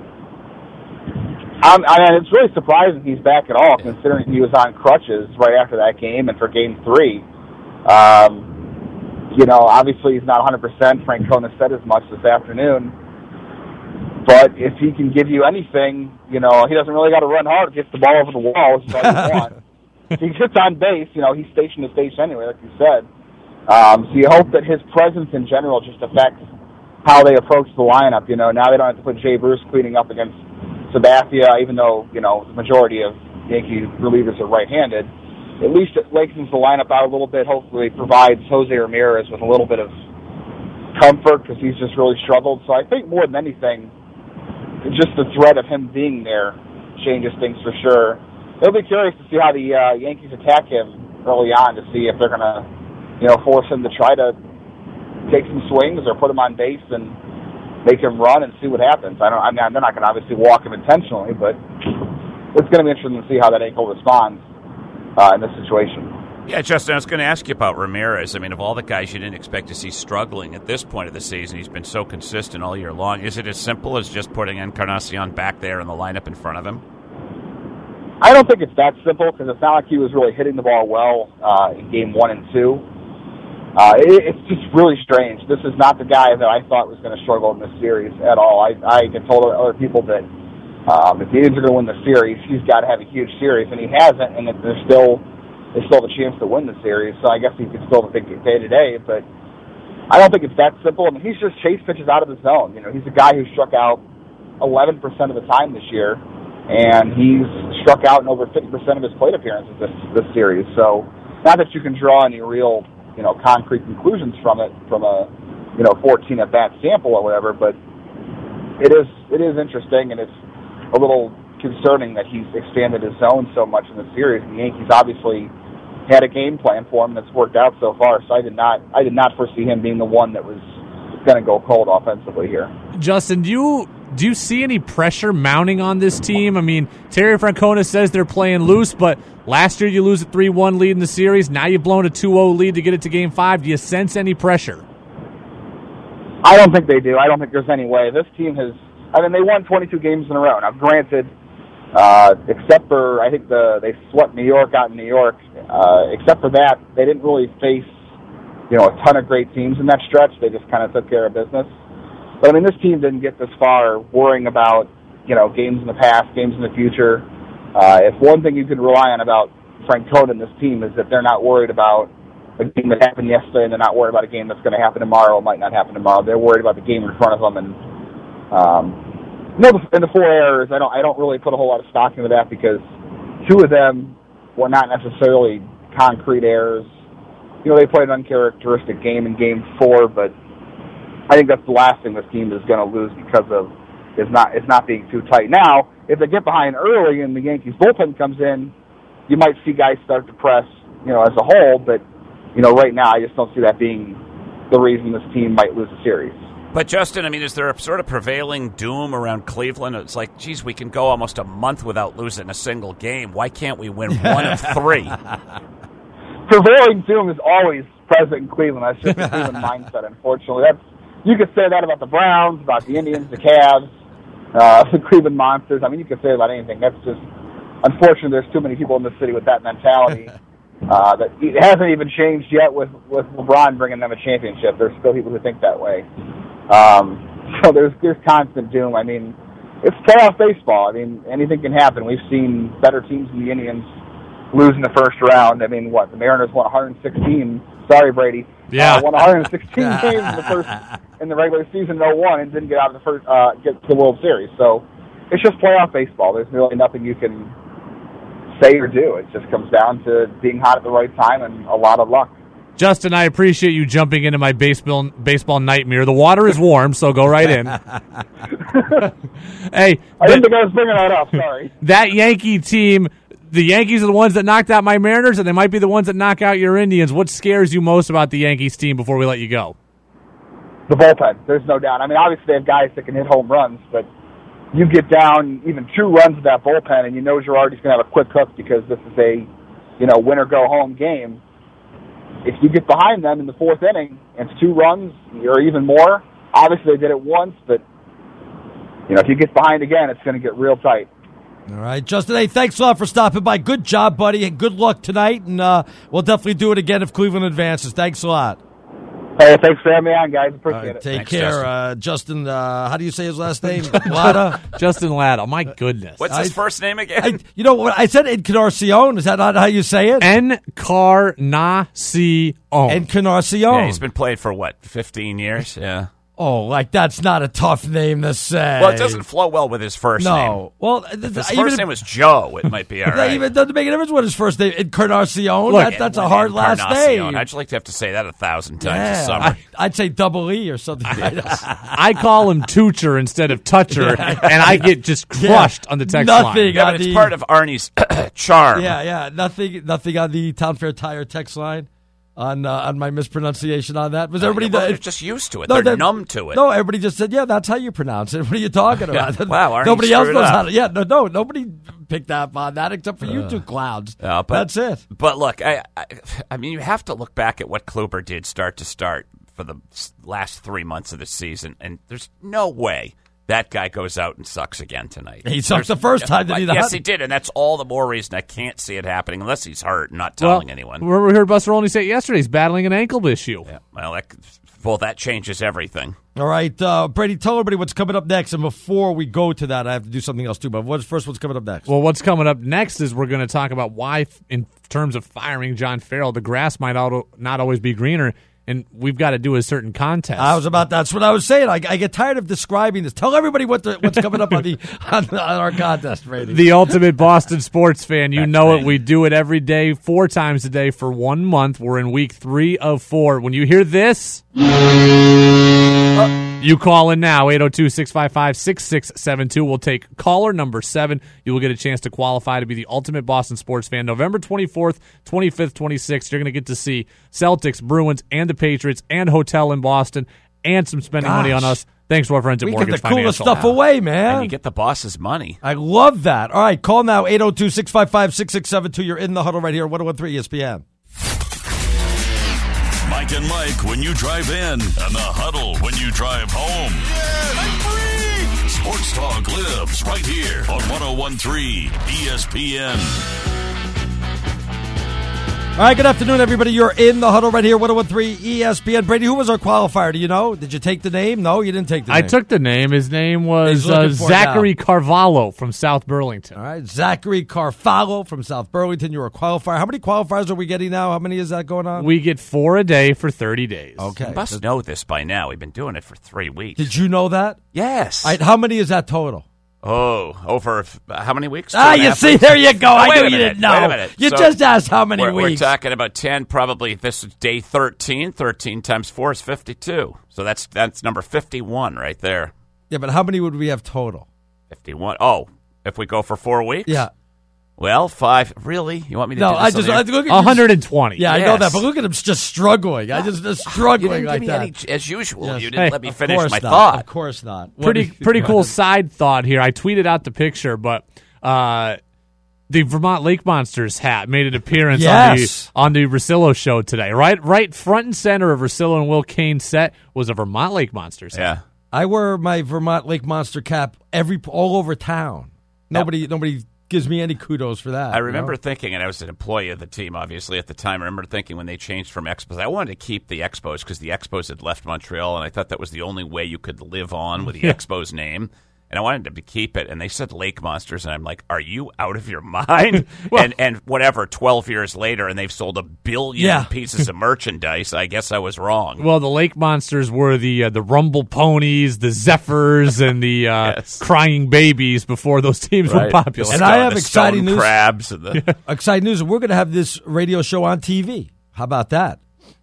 Um, I mean, it's really surprising he's back at all, considering he was on crutches right after that game and for Game Three. Um, you know, obviously he's not one hundred percent. Francona said as much this afternoon. But if he can give you anything, you know, he doesn't really got to run hard. He gets the ball over the wall, which is all you want. If he gets on base, you know, he's station to station anyway, like you said. Um, so you hope that his presence in general just affects how they approach the lineup. You know, now they don't have to put Jay Bruce cleaning up against Sabathia, even though, you know, the majority of Yankee relievers are right-handed. At least it lengthens the lineup out a little bit, hopefully provides Jose Ramirez with a little bit of comfort because he's just really struggled. So I think more than anything, just the threat of him being there changes things for sure. It'll be curious to see how the uh, Yankees attack him early on to see if they're going to, you know, force him to try to take some swings or put him on base and make him run and see what happens. I don't. I mean, they're not going to obviously walk him intentionally, but it's going to be interesting to see how that ankle responds uh, in this situation. Yeah, Justin, I was going to ask you about Ramirez. I mean, of all the guys you didn't expect to see struggling at this point of the season, he's been so consistent all year long. Is it as simple as just putting Encarnacion back there in the lineup in front of him? I don't think it's that simple because it's not like he was really hitting the ball well uh, in game one and two. Uh, it, it's just really strange. This is not the guy that I thought was going to struggle in this series at all. I, I had told other people that um, if the Indians are going to win the series, he's got to have a huge series, and he hasn't, and there's still there's still the chance to win the series. So I guess he could still think day to day, but I don't think it's that simple. I mean, he's just chased pitches out of the zone. You know, he's a guy who struck out eleven percent of the time this year, and he's struck out in over fifty percent of his plate appearances this this series. So not that you can draw any real, you know, concrete conclusions from it from a, you know, fourteen at bat sample or whatever, but it is it is interesting, and it's a little concerning that he's expanded his zone so much in the series. And the Yankees obviously had a game plan for him that's worked out so far. So I did not I did not foresee him being the one that was going to go cold offensively here. Justin, do you do you see any pressure mounting on this team? I mean, Terry Francona says they're playing loose, but last year you lose a three one lead in the series. Now you've blown a two oh lead to get it to Game Five. Do you sense any pressure? I don't think they do. I don't think there's any way. This team has. I mean, they won twenty-two games in a row. Now, granted, uh, except for I think the they swept New York out in New York. Uh, except for that, they didn't really face, you know, a ton of great teams in that stretch. They just kind of took care of business. But I mean, this team didn't get this far worrying about, you know, games in the past, games in the future. Uh, if one thing you can rely on about Francona and this team is that they're not worried about a game that happened yesterday, and they're not worried about a game that's going to happen tomorrow. It might not happen tomorrow. They're worried about the game in front of them. And um, you know, in the four errors, I don't, I don't really put a whole lot of stock into that because two of them were not necessarily concrete errors. You know, they played an uncharacteristic game in Game Four, but I think that's the last thing this team is going to lose because of is not it's not being too tight. Now, if they get behind early and the Yankees bullpen comes in, you might see guys start to press, you know, as a whole. But you know, right now, I just don't see that being the reason this team might lose a series. But, Justin, I mean, is there a sort of prevailing doom around Cleveland? It's like, geez, we can go almost a month without losing a single game. Why can't we win one of three? Prevailing doom is always present in Cleveland. That's just the Cleveland mindset, unfortunately. That's You could say that about the Browns, about the Indians, the Cavs, uh, the Cleveland Monsters. I mean, you could say about anything. That's just, unfortunately, there's too many people in the city with that mentality. Uh, that it hasn't even changed yet with, with LeBron bringing them a championship. There's still people who think that way. Um, so there's there's constant doom. I mean, it's playoff baseball. I mean, anything can happen. We've seen better teams than the Indians lose in the first round. I mean, what, the Mariners won one hundred sixteen. Sorry, Brady. Yeah. Uh, won one hundred sixteen games in the first in the regular season in oh one and didn't get out of the first uh, get to the World Series. So it's just playoff baseball. There's really nothing you can say or do. It just comes down to being hot at the right time and a lot of luck. Justin, I appreciate you jumping into my baseball baseball nightmare. The water is warm, so go right in. Hey, I didn't think I was bringing that up. Sorry. That Yankee team, the Yankees are the ones that knocked out my Mariners, and they might be the ones that knock out your Indians. What scares you most about the Yankees team before we let you go? The bullpen. There's no doubt. I mean, obviously they have guys that can hit home runs, but you get down even two runs with that bullpen, and you know Girardi's going to have a quick hook because this is a, you know, win-or-go-home game. If you get behind them in the fourth inning, and it's two runs or even more, obviously they did it once, but, you know, if you get behind again, it's going to get real tight. All right, Justin, hey, thanks a lot for stopping by. Good job, buddy, and good luck tonight, and uh, we'll definitely do it again if Cleveland advances. Thanks a lot. Hey, thanks for having me on, guys. Appreciate right, it. Take Thanks, care. Justin. Uh, Justin, uh, how do you say his last name? Latta? Justin Latta. My goodness. What's I- his first name again? I, you know what? I said Encarnacion. Is that not how you say it? Encarnacion. Encarnacion. yeah, he's been played for, what, fifteen years? Yeah. Oh, like that's not a tough name to say. Well, it doesn't flow well with his first name. No. Well, If th- his even first if- name was Joe, it might be all that right. even doesn't make a difference what his first name. Encarnacion. Look, that, that's a hard last Encarnacion. name. I'd just like to have to say that a thousand times Yeah. this summer. I, I'd say double E or something. I call him Toocher instead of Toucher, and I get just crushed on the text Nothing. line. yeah, on but it's the- part of Arnie's charm. Yeah, yeah. Nothing. Nothing on the Town Fair Tire text line on uh, on my mispronunciation on that. Was everybody Well, the- they're just used to it. No, they're that- numb to it. No, everybody just said, "Yeah, that's how you pronounce it." What are you talking about? Yeah. Wow, Arnie nobody else screwed knows up. how to. Yeah, no, no, nobody picked up on that except for you two clowns. Uh, but, that's it. But look, I, I, I mean, you have to look back at what Kluber did start to start for the s- last three months of the season, and there's no way that guy goes out and sucks again tonight. He sucked There's- the first time, didn't he, not? Yes, he did, and that's all the more reason I can't see it happening unless he's hurt and not telling Well, anyone. We we heard Buster Olney say it yesterday. He's battling an ankle issue. Yeah, well, that, well, that changes everything. All right, uh, Brady, tell everybody what's coming up next. And before we go to that, I have to do something else too. But what's first? What's coming up next? Well, what's coming up next is we're going to talk about why, in terms of firing John Farrell, the grass might auto, not always be greener, and we've got to do a certain contest. I was about that's what I was saying. I, I get tired of describing this. Tell everybody what the, what's coming up on the on, the, on our contest, Brady. The ultimate Boston sports fan. You That's know me. it. We do it every day, four times a day for one month. We're in week three of four. When you hear this, you call in now, eight oh two, six five five, six six seven two. We'll take caller number seven. You will get a chance to qualify to be the ultimate Boston sports fan. November twenty-fourth, twenty-fifth, twenty-sixth, you're going to get to see Celtics, Bruins, and the Patriots, and hotel in Boston, and some spending money on Gosh. us. Thanks to our friends at we Mortgage get the coolest Financial. stuff away, man. And you get the boss's money. I love that. All right, call now, eight oh two, six five five, six six seven two. You're in the huddle right here, one oh one three E S P N. Mike and Mike when you drive in, and the huddle when you drive home. Yeah, Sports Talk lives right here on one oh one three E S P N. All right, good afternoon, everybody. You're in the huddle right here, one oh one three E S P N. Brady, who was our qualifier? Do you know? Did you take the name? No, you didn't take the I name. took the name. His name was He's looking uh, for it Zachary now. Carvalho from South Burlington. All right, Zachary Carvalho from South Burlington. You're a qualifier. How many qualifiers are we getting now? How many is that going on? We get four a day for thirty days. okay. You must know this by now. We've been doing it for three weeks. Did you know that? Yes. All right, how many is that total? Oh, over f- how many weeks? Ah, Two and a you half see, weeks? there you go. Oh, I wait knew a you minute, didn't know. Wait a minute. You So just asked how many we're, weeks. We're talking about ten. Probably this is day thirteen. Thirteen times four is fifty-two. So that's that's number fifty-one right there. Yeah, but how many would we have total? Fifty-one. Oh, if we go for four weeks. Yeah. Well, five. Really? You want me to? No, do this I on just the air? I, look at one hundred twenty. Yeah, I know Yes. that, but look at him just struggling. I just, just You struggling didn't like give me that. any, as usual. Yes. You didn't Hey, let me Of finish course my not. thought. Of course not. What Pretty do you- pretty cool side thought here. I tweeted out the picture, but uh, the Vermont Lake Monsters hat made an appearance Yes. on the on the Rosillo show today. Right, right front and center of Rosillo and Will Kane's set was a Vermont Lake Monsters hat. Yeah. I wear my Vermont Lake Monster cap every all over town. Nobody, nobody gives me any kudos for that. I you remember know? thinking, and I was an employee of the team, obviously, at the time. I remember thinking when they changed from Expos, I wanted to keep the Expos because the Expos had left Montreal, and I thought that was the only way you could live on with the Yeah. Expos name. and I wanted to keep it, and they said Lake Monsters, and I'm like, are you out of your mind? Well, and and whatever, twelve years later, and they've sold a billion Yeah. pieces of merchandise. I guess I was wrong. Well, the Lake Monsters were the uh, the Rumble Ponies, the Zephyrs, and the uh, Yes. Crying Babies before those teams Right. were popular. And The I stone- have the exciting stone news. crabs and the Exciting news. We're going to have this radio show on T V. How about that?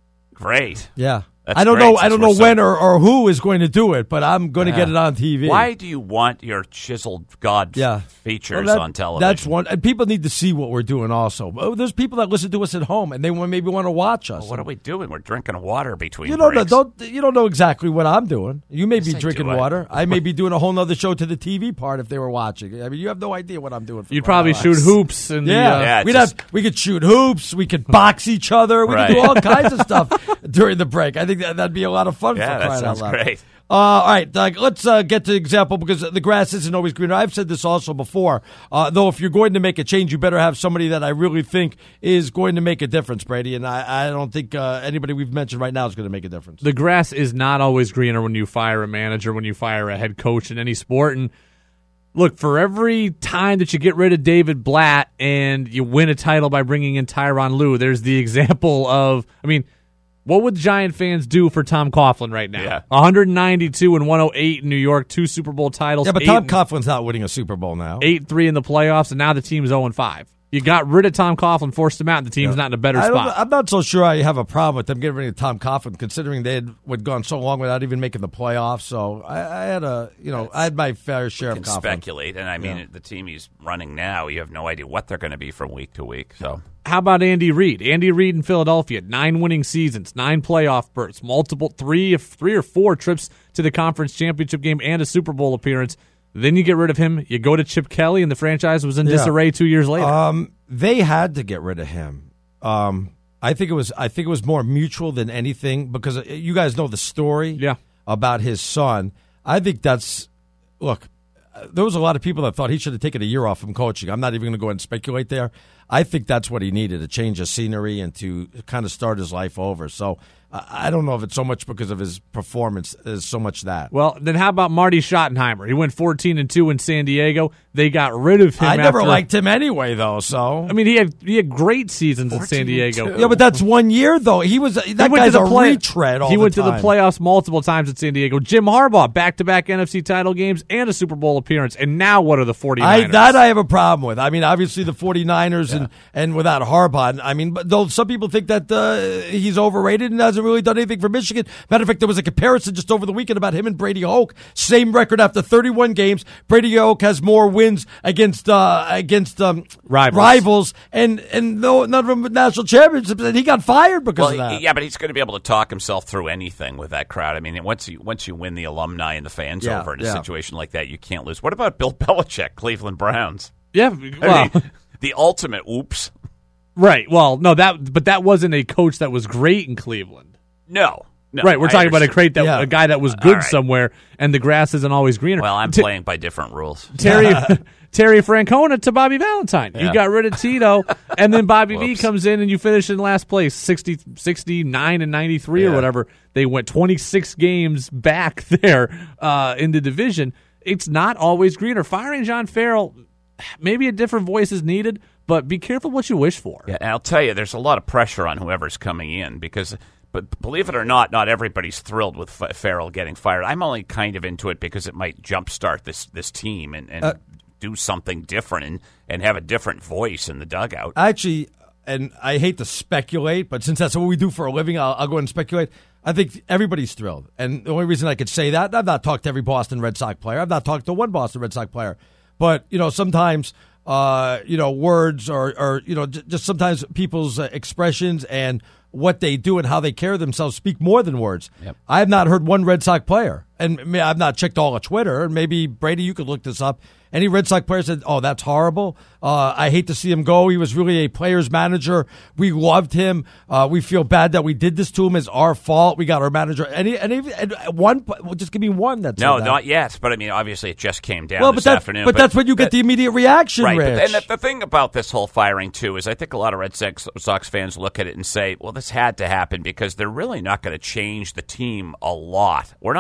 great. Yeah. That's I don't great, know. since I don't we're know so- when or, or who is going to do it, but I'm going to get it on T V. Why do you want your chiseled God Yeah. features Well, that- on television? That's one. And people need to see what we're doing also. Oh, there's people that listen to us at home, and they want, maybe want to watch us. Well, what are we doing? We're drinking water between You don't know, breaks. don't you don't know exactly what I'm doing. You may be I drinking do. I- water. I may be doing a whole nother show to the T V part if they were watching. I mean, you have no idea what I'm doing. For You'd my probably life. shoot hoops and Yeah, the, uh, Yeah, we'd just- have we could shoot hoops. We could box each other. We Right. could do all kinds of stuff during the break. I think that, that'd be a lot of fun. Yeah, for that crying sounds out loud. great. Uh, all right, Doug, let's uh, get to the example because the grass isn't always greener. I've said this also before. Uh, though, if you're going to make a change, you better have somebody that I really think is going to make a difference, Brady. And I, I don't think uh, anybody we've mentioned right now is going to make a difference. the grass is not always greener when you fire a manager, when you fire a head coach in any sport. And look, for every time that you get rid of David Blatt and you win a title by bringing in Tyronn Lue, there's the example of, I mean, what would Giant fans do for Tom Coughlin right now? Yeah. one ninety-two and one oh eight in New York, two Super Bowl titles. Yeah, but eight Tom and- Coughlin's not winning a Super Bowl now. eight three in the playoffs, and now the team's oh and five. You got rid of Tom Coughlin, forced him out, and the team's not in a better I don't, spot. I'm not so sure I have a problem with them getting rid of Tom Coughlin, considering they had would gone so long without even making the playoffs. So I, I had a, you know, I had my fair share can of Coughlin. speculate, and I mean, Yeah. the team he's running now, you have no idea what they're going to be from week to week. So How about Andy Reid? Andy Reid in Philadelphia, nine winning seasons, nine playoff berths, multiple three of three or four trips to the conference championship game and a Super Bowl appearance. Then you get rid of him. You go to Chip Kelly, and the franchise was in Yeah. disarray two years later. Um, they had to get rid of him. Um, I think it was. I think it was more mutual than anything because you guys know the story. Yeah. About his son. I think that's. Look, there was a lot of people that thought he should have taken a year off from coaching. I'm not even going to go and speculate there. I think that's what he needed, a change of scenery and to kind of start his life over. So I I don't know if it's so much because of his performance as so much that. Well, then how about Marty Schottenheimer? He went fourteen and two in San Diego. They got rid of him. I never after- liked him anyway, though. So I mean, he had he had great seasons in San Diego. yeah, but that's one year though. He was that He went guy's to the a play- retread. All he the went to the time. playoffs multiple times at San Diego. Jim Harbaugh, back-to-back N F C title games and a Super Bowl appearance. And now what are the 49ers? I, that I have a problem with. I mean, obviously the 49ers and, and without Harbaugh. I mean, but though some people think that uh, he's overrated and hasn't really done anything for Michigan. Matter of fact, there was a comparison just over the weekend about him and Brady Hoke. Same record after thirty-one games. Brady Hoke has more wins against uh, against um, Rivals. rivals, and and though none of them with national championships, and he got fired because well, of that. yeah, but he's going to be able to talk himself through anything with that crowd. I mean, once you once you win the alumni and the fans Yeah, over in a yeah. situation like that, you can't lose. What about Bill Belichick, Cleveland Browns? Yeah, I well, mean, the ultimate oops. right. Well, no, that but that wasn't a coach that was great in Cleveland. No. No, right, we're I talking about a understand. crate that Yeah. a guy that was All good right. somewhere, and the grass isn't always greener. Well, I'm T- playing by different rules. Terry Terry Francona to Bobby Valentine. You Yeah. got rid of Tito, and then Bobby V Whoops. comes in, and you finish in last place, sixty, sixty-nine and ninety-three or Yeah. whatever. They went twenty-six games back there uh, in the division. It's not always greener. Firing John Farrell, maybe a different voice is needed, but be careful what you wish for. Yeah, and I'll tell you, there's a lot of pressure on whoever's coming in because, but believe it or not, not everybody's thrilled with F- Farrell getting fired. I'm only kind of into it because it might jumpstart this this team and, and Uh, do something different and, and have a different voice in the dugout. Actually, and I hate to speculate, but since that's what we do for a living, I'll, I'll go ahead and speculate. I think everybody's thrilled. And the only reason I could say that, I've not talked to every Boston Red Sox player. I've not talked to one Boston Red Sox player. But, you know, sometimes, uh, you know, words or, or you know, j- just sometimes people's uh, expressions and what they do and how they carry themselves speak more than words. Yep. I have not heard one Red Sox player, and may- I've not checked all of Twitter. And maybe, Brady, you could look this up. Any Red Sox player said, oh, that's horrible. Uh, I hate to see him go. He was really a player's manager. We loved him. Uh, we feel bad that we did this to him. It's our fault. We got our manager. Any, any, and one, well, just give me one that No, said that. not yet. But I mean, obviously, it just came down Well, this but that's, afternoon. but, that's when you get the immediate reaction, right. Rich. But, and the, the thing about this whole firing too is, I think a lot of Red Sox, Sox fans look at it and say, "Well, this had to happen because they're really not going to change the team a lot. We're not looking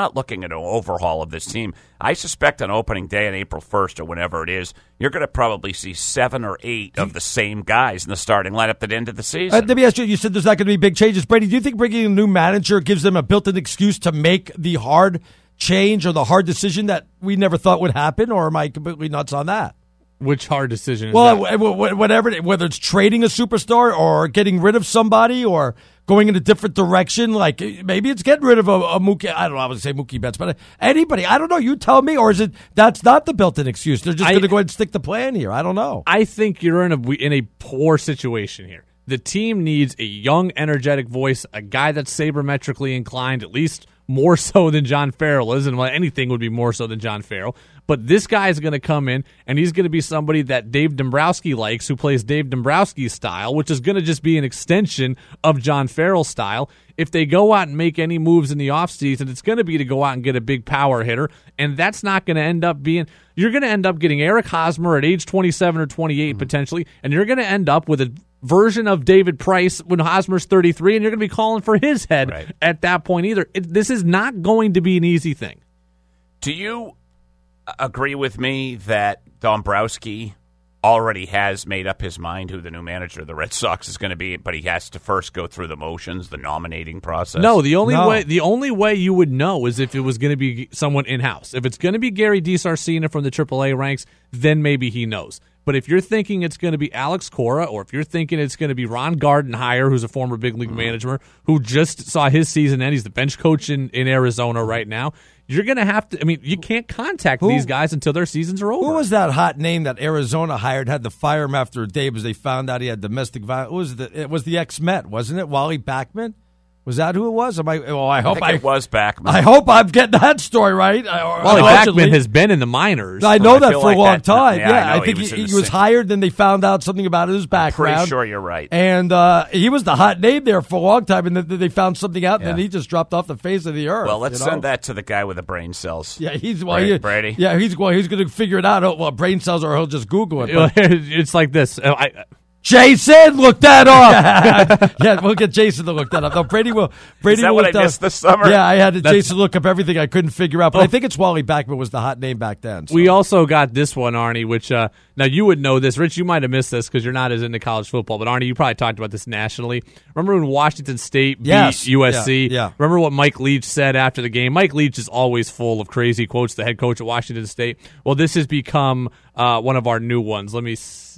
an overhaul of this team. I suspect on opening day on April first or whenever it is, you're going to probably see seven or eight of the same guys in the starting lineup at the end of the season. Uh, let me ask you, you said there's not going to be big changes. Brady, do you think bringing a new manager gives them a built-in excuse to make the hard change or the hard decision that we never thought would happen, or am I completely nuts on that? Which hard decision is well, that? Well, whatever, whether it's trading a superstar or getting rid of somebody or going in a different direction, like maybe it's getting rid of a, a Mookie. I don't know. I would say Mookie Betts, but anybody. I don't know. You tell me, or is it that's not the built-in excuse? They're just going to go ahead and stick the plan here. I don't know. I think you're in a in a poor situation here. The team needs a young, energetic voice, a guy that's sabermetrically inclined, at least more so than John Farrell is, and well, anything would be more so than John Farrell. But this guy is going to come in, and he's going to be somebody that Dave Dombrowski likes, who plays Dave Dombrowski's style, which is going to just be an extension of John Farrell's style. If they go out and make any moves in the offseason, it's going to be to go out and get a big power hitter, and that's not going to end up being – you're going to end up getting Eric Hosmer at age twenty-seven or twenty-eight mm-hmm. potentially, and you're going to end up with a version of David Price when Hosmer's thirty-three, and you're going to be calling for his head right. at that point either. It, this is not going to be an easy thing. Do you agree with me that Dombrowski already has made up his mind who the new manager of the Red Sox is going to be, but he has to first go through the motions, the nominating process? No, the only no. way the only way you would know is if it was going to be someone in-house. If it's going to be Gary DiSarcina from the triple A ranks, then maybe he knows. But if you're thinking it's going to be Alex Cora, or if you're thinking it's going to be Ron Gardenhire, who's a former big league mm-hmm. manager, who just saw his season end, he's the bench coach in, in Arizona right now, you're going to have to – I mean, you can't contact who, these guys until their seasons are over. Who was that hot name that Arizona hired, had to fire him after a day because they found out he had domestic violence? Who was the, it was the ex-Met, wasn't it? Wally Backman? Was that who it was? Am I, well, I hope I, think I it was Backman. I hope I'm getting that story right. Wally Backman has been in the minors. I know I that for like a long that, time. Yeah, yeah I, I think he was, he, he the was hired, then they found out something about his background. I'm pretty sure you're right. And uh, he was the hot name there for a long time, and then they found something out, yeah. and then he just dropped off the face of the earth. Well, let's you know? send that to the guy with the brain cells. Yeah, he's well, Brady. he, Brady. Yeah, he's well, he's going to figure it out. Oh, well, brain cells, or he'll just Google it. But. It's like this. I, Jason, look that up. Yeah, we'll get Jason to look that up. No, Brady will. Brady Is that will what I missed this summer? Yeah, I had to, Jason look up everything I couldn't figure out. But oh. I think it's Wally Backman was the hot name back then. So. We also got this one, Arnie, which uh, now you would know this. Rich, you might have missed this because you're not as into college football. But Arnie, you probably talked about this nationally. Remember when Washington State beat yes. U S C? Yeah, yeah. Remember what Mike Leach said after the game? Mike Leach is always full of crazy quotes, the head coach at Washington State. Well, this has become uh, one of our new ones. Let me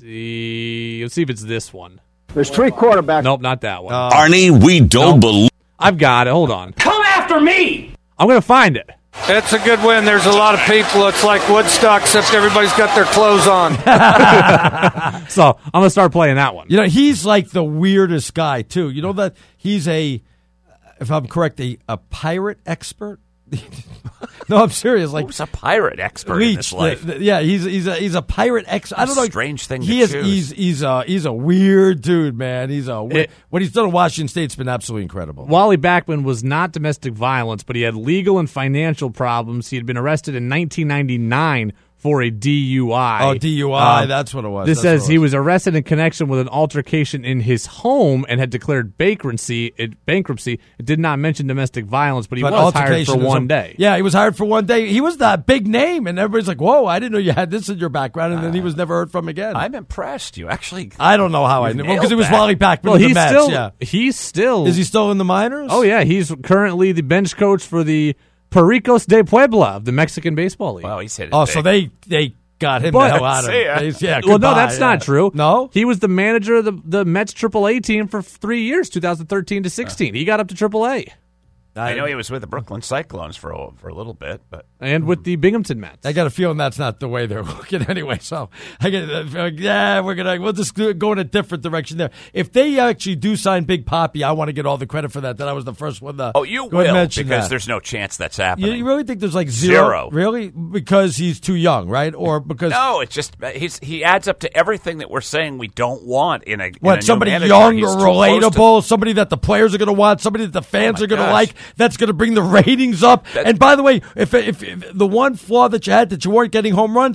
see. Let's see if it's this one. There's three quarterbacks. Nope, not that one. Uh, Arnie, we don't nope. believe. I've got it. Hold on. Come after me! I'm going to find it. It's a good win. There's a lot of people. It's like Woodstock, except everybody's got their clothes on. So I'm going to start playing that one. You know, he's like the weirdest guy, too. You know that he's a, if I'm correct, a, a pirate expert? No, I'm serious. Like, who's a pirate expert Leach, in this life? The, the, yeah, he's he's a he's a pirate expert. I don't know. Strange thing. He to is. choose. He's he's a he's a weird dude, man. He's a it, what he's done in Washington State's been absolutely incredible. Wally Backman was not domestic violence, but he had legal and financial problems. He had been arrested in nineteen ninety-nine for a D U I. Oh, D U I, um, that's what it was. This that's says was. he was arrested in connection with an altercation in his home and had declared bankruptcy. It, bankruptcy. It did not mention domestic violence, but he but was hired for one a, day. Yeah, he was hired for one day. He was that big name, and everybody's like, whoa, I didn't know you had this in your background, and uh, then he was never heard from again. I'm impressed. You actually... I don't know how I knew. Because well, it was Wally Backman well, in he's the Mets, still, yeah. He's still... Is he still in the minors? Oh, yeah. He's currently the bench coach for the Pericos de Puebla of the Mexican Baseball League. Wow, he's hit it Oh, big. so they... they got him but, the hell out of it. Yeah, well, no, that's yeah. not true. No? He was the manager of the, the Mets triple A team for three years, two thousand thirteen to sixteen. Uh, he got up to triple A. I know he was with the Brooklyn Cyclones for a, for a little bit, but and with the Binghamton Mets. I got a feeling that's not the way they're looking anyway. So I get uh, yeah, we're gonna we'll just go in a different direction there. If they actually do sign Big Papi, I want to get all the credit for that. That I was the first one to oh you go will mention because that. There's no chance that's happening. You, you really think there's like zero? Zero, really? Because he's too young, right? Or because no, it's just he's he adds up to everything that we're saying we don't want in a what in a somebody new young he's or relatable, to... somebody that the players are going to want, somebody that the fans oh are going to gosh. like. That's going to bring the ratings up. That's, and by the way, if, if if the one flaw that you had that you weren't getting home runs,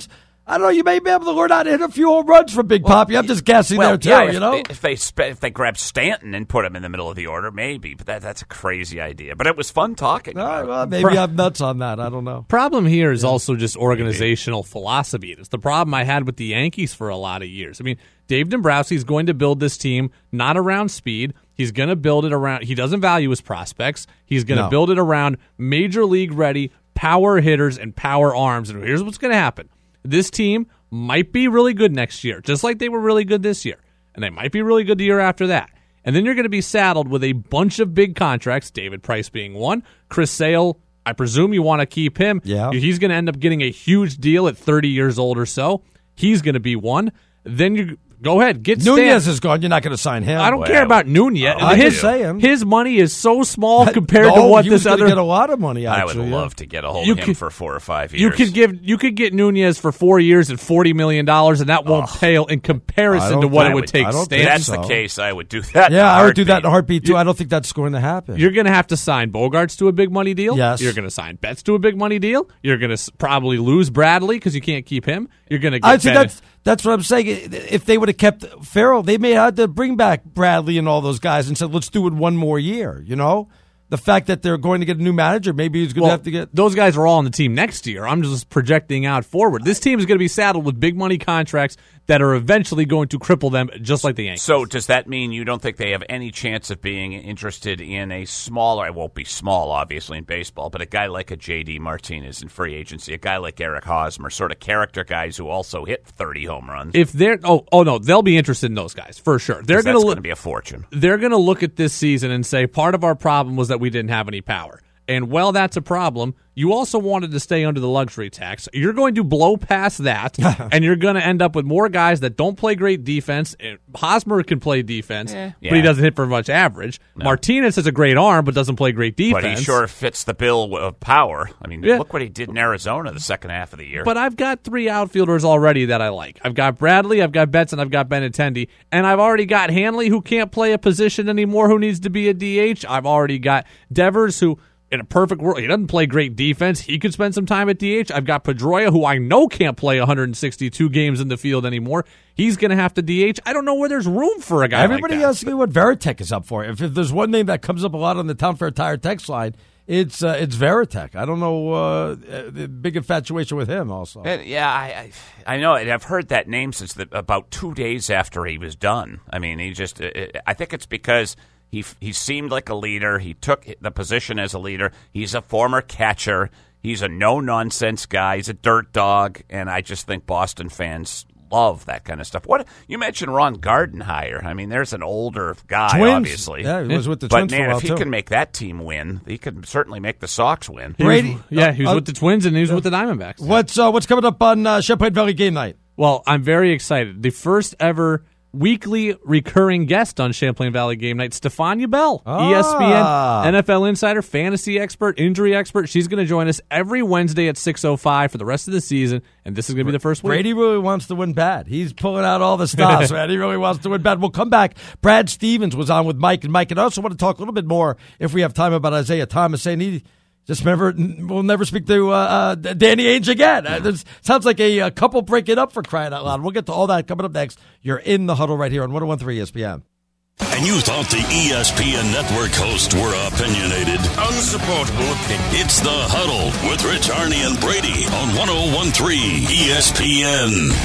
I don't know. You may be able to learn how to hit a few home runs from Big Poppy. I'm just guessing well, there too. Yeah, if, you know, if they spe- if they grab Stanton and put him in the middle of the order, maybe. But that that's a crazy idea. But it was fun talking. All right, about well, it. maybe Pro- I'm nuts on that. I don't know. Problem here is yeah. also just organizational maybe. philosophy. It's the problem I had with the Yankees for a lot of years. I mean, Dave Dombrowski is going to build this team not around speed. He's going to build it around. He doesn't value his prospects. He's going to no. build it around major league ready power hitters and power arms. And here's what's going to happen: this team might be really good next year, just like they were really good this year. And they might be really good the year after that. And then you're going to be saddled with a bunch of big contracts, David Price being one. Chris Sale, I presume you want to keep him. Yeah. He's going to end up getting a huge deal at thirty years old or so. He's going to be one. Then you go ahead, get Nunez Stan. is gone. You're not going to sign him. I don't well, care about Nunez. I'm his, just saying. His money is so small compared no, to what he this was other. Get a lot of money. Actually, I would yeah. love to get a hold you of him could, for four or five years. You could give. You could get Nunez for four years at forty million dollars, and that won't oh, pale in comparison to what it would, would take. Stanton. If that's so. the case, I would do that. Yeah, I would do that in a heartbeat too. You, I don't think that's going to happen. You're going to have to sign Bogarts to a big money deal. Yes. You're going to sign Betts to a big money deal. You're going to probably lose Bradley because you can't keep him. You're going to. Get I see that's that's what I'm saying. If they would have kept Farrell, they may have had to bring back Bradley and all those guys and said, let's do it one more year, you know? The fact that they're going to get a new manager, maybe he's going well, to have to get... Those guys are all on the team next year. I'm just projecting out forward. This team is going to be saddled with big money contracts that are eventually going to cripple them just like the Yankees. So does that mean you don't think they have any chance of being interested in a smaller, it won't be small, obviously, in baseball, but a guy like a J D Martinez in free agency, a guy like Eric Hosmer, sort of character guys who also hit thirty home runs? If they're... Oh, oh no, they'll be interested in those guys, for sure. They're going to look, be a fortune. They're going to look at this season and say, part of our problem was that we didn't have any power. And while that's a problem, you also wanted to stay under the luxury tax. You're going to blow past that, and you're going to end up with more guys that don't play great defense. Hosmer can play defense, eh, yeah. but he doesn't hit for much average. No. Martinez has a great arm, but doesn't play great defense. But he sure fits the bill of power. I mean, yeah. look what he did in Arizona the second half of the year. But I've got three outfielders already that I like. I've got Bradley, I've got Betts, and I've got Benintendi. And I've already got Hanley, who can't play a position anymore, who needs to be a D H. I've already got Devers, who... in a perfect world, he doesn't play great defense. He could spend some time at D H. I've got Pedroia, who I know can't play one hundred sixty-two games in the field anymore. He's going to have to D H. I don't know where there's room for a guy Everybody like that. asks me what Veritek is up for. If, if there's one name that comes up a lot on the Town Fair Tire text line, it's uh, it's Veritek. I don't know, uh, the big infatuation with him also. And, yeah, I, I I know. And I've heard that name since the, about two days after he was done. I mean, he just, it, I think it's because... He he seemed like a leader. He took the position as a leader. He's a former catcher. He's a no-nonsense guy. He's a dirt dog, and I just think Boston fans love that kind of stuff. What you mentioned Ron Gardenhire. I mean, there's an older guy, Twins. obviously. Yeah, he was with the but Twins man, for a while, if he too. can make that team win, he could certainly make the Sox win. He Brady, was, yeah, he was uh, with the Twins, and he was uh, with the Diamondbacks. What's uh, what's coming up on uh, Champlain Valley Game Night? Well, I'm very excited. The first ever weekly recurring guest on Champlain Valley Game Night, Stefania Bell, ah. E S P N, N F L insider, fantasy expert, injury expert. She's going to join us every Wednesday at six oh five for the rest of the season, and this is going to be the first week. Brady really wants to win bad. He's pulling out all the stops, man. He really wants to win bad. We'll come back. Brad Stevens was on with Mike and Mike, and I also want to talk a little bit more, if we have time, about Isaiah Thomas, saying he just never, we'll never speak to uh, uh, Danny Ainge again. Uh, this sounds like a, a couple breaking up, for crying out loud. We'll get to all that coming up next. You're in the huddle right here on one oh one point three E S P N. And you thought the E S P N Network hosts were opinionated. Unsupportable opinion. It's the Huddle with Rich, Arnie, and Brady on one oh one point three E S P N.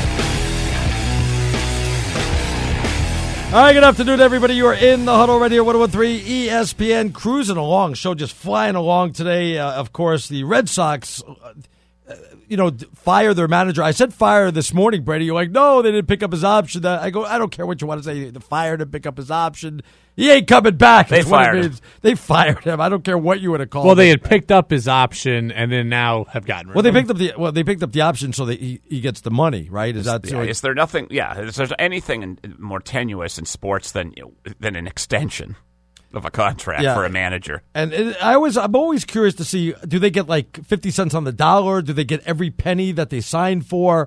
All right, good afternoon, everybody. You are in the huddle right here, one oh one point three E S P N, cruising along. Show just flying along today. Uh, of course, the Red Sox, uh, you know, fire their manager. I said fire this morning, Brady. You're like, no, they didn't pick up his option. I go, I don't care what you want to say. They fired him, pick up his option. He ain't coming back. They fired him. They fired him. I don't care what you would have called Well, him. they had picked up his option and then now have gotten rid Well, they of him. picked up the well, they picked up the option so that he, he gets the money, right? Is that Yeah, is there nothing? Yeah, is there anything in, more tenuous in sports than than an extension of a contract Yeah. for a manager? And it, I was, I'm always curious to see, do they get like fifty cents on the dollar? Do they get every penny that they signed for?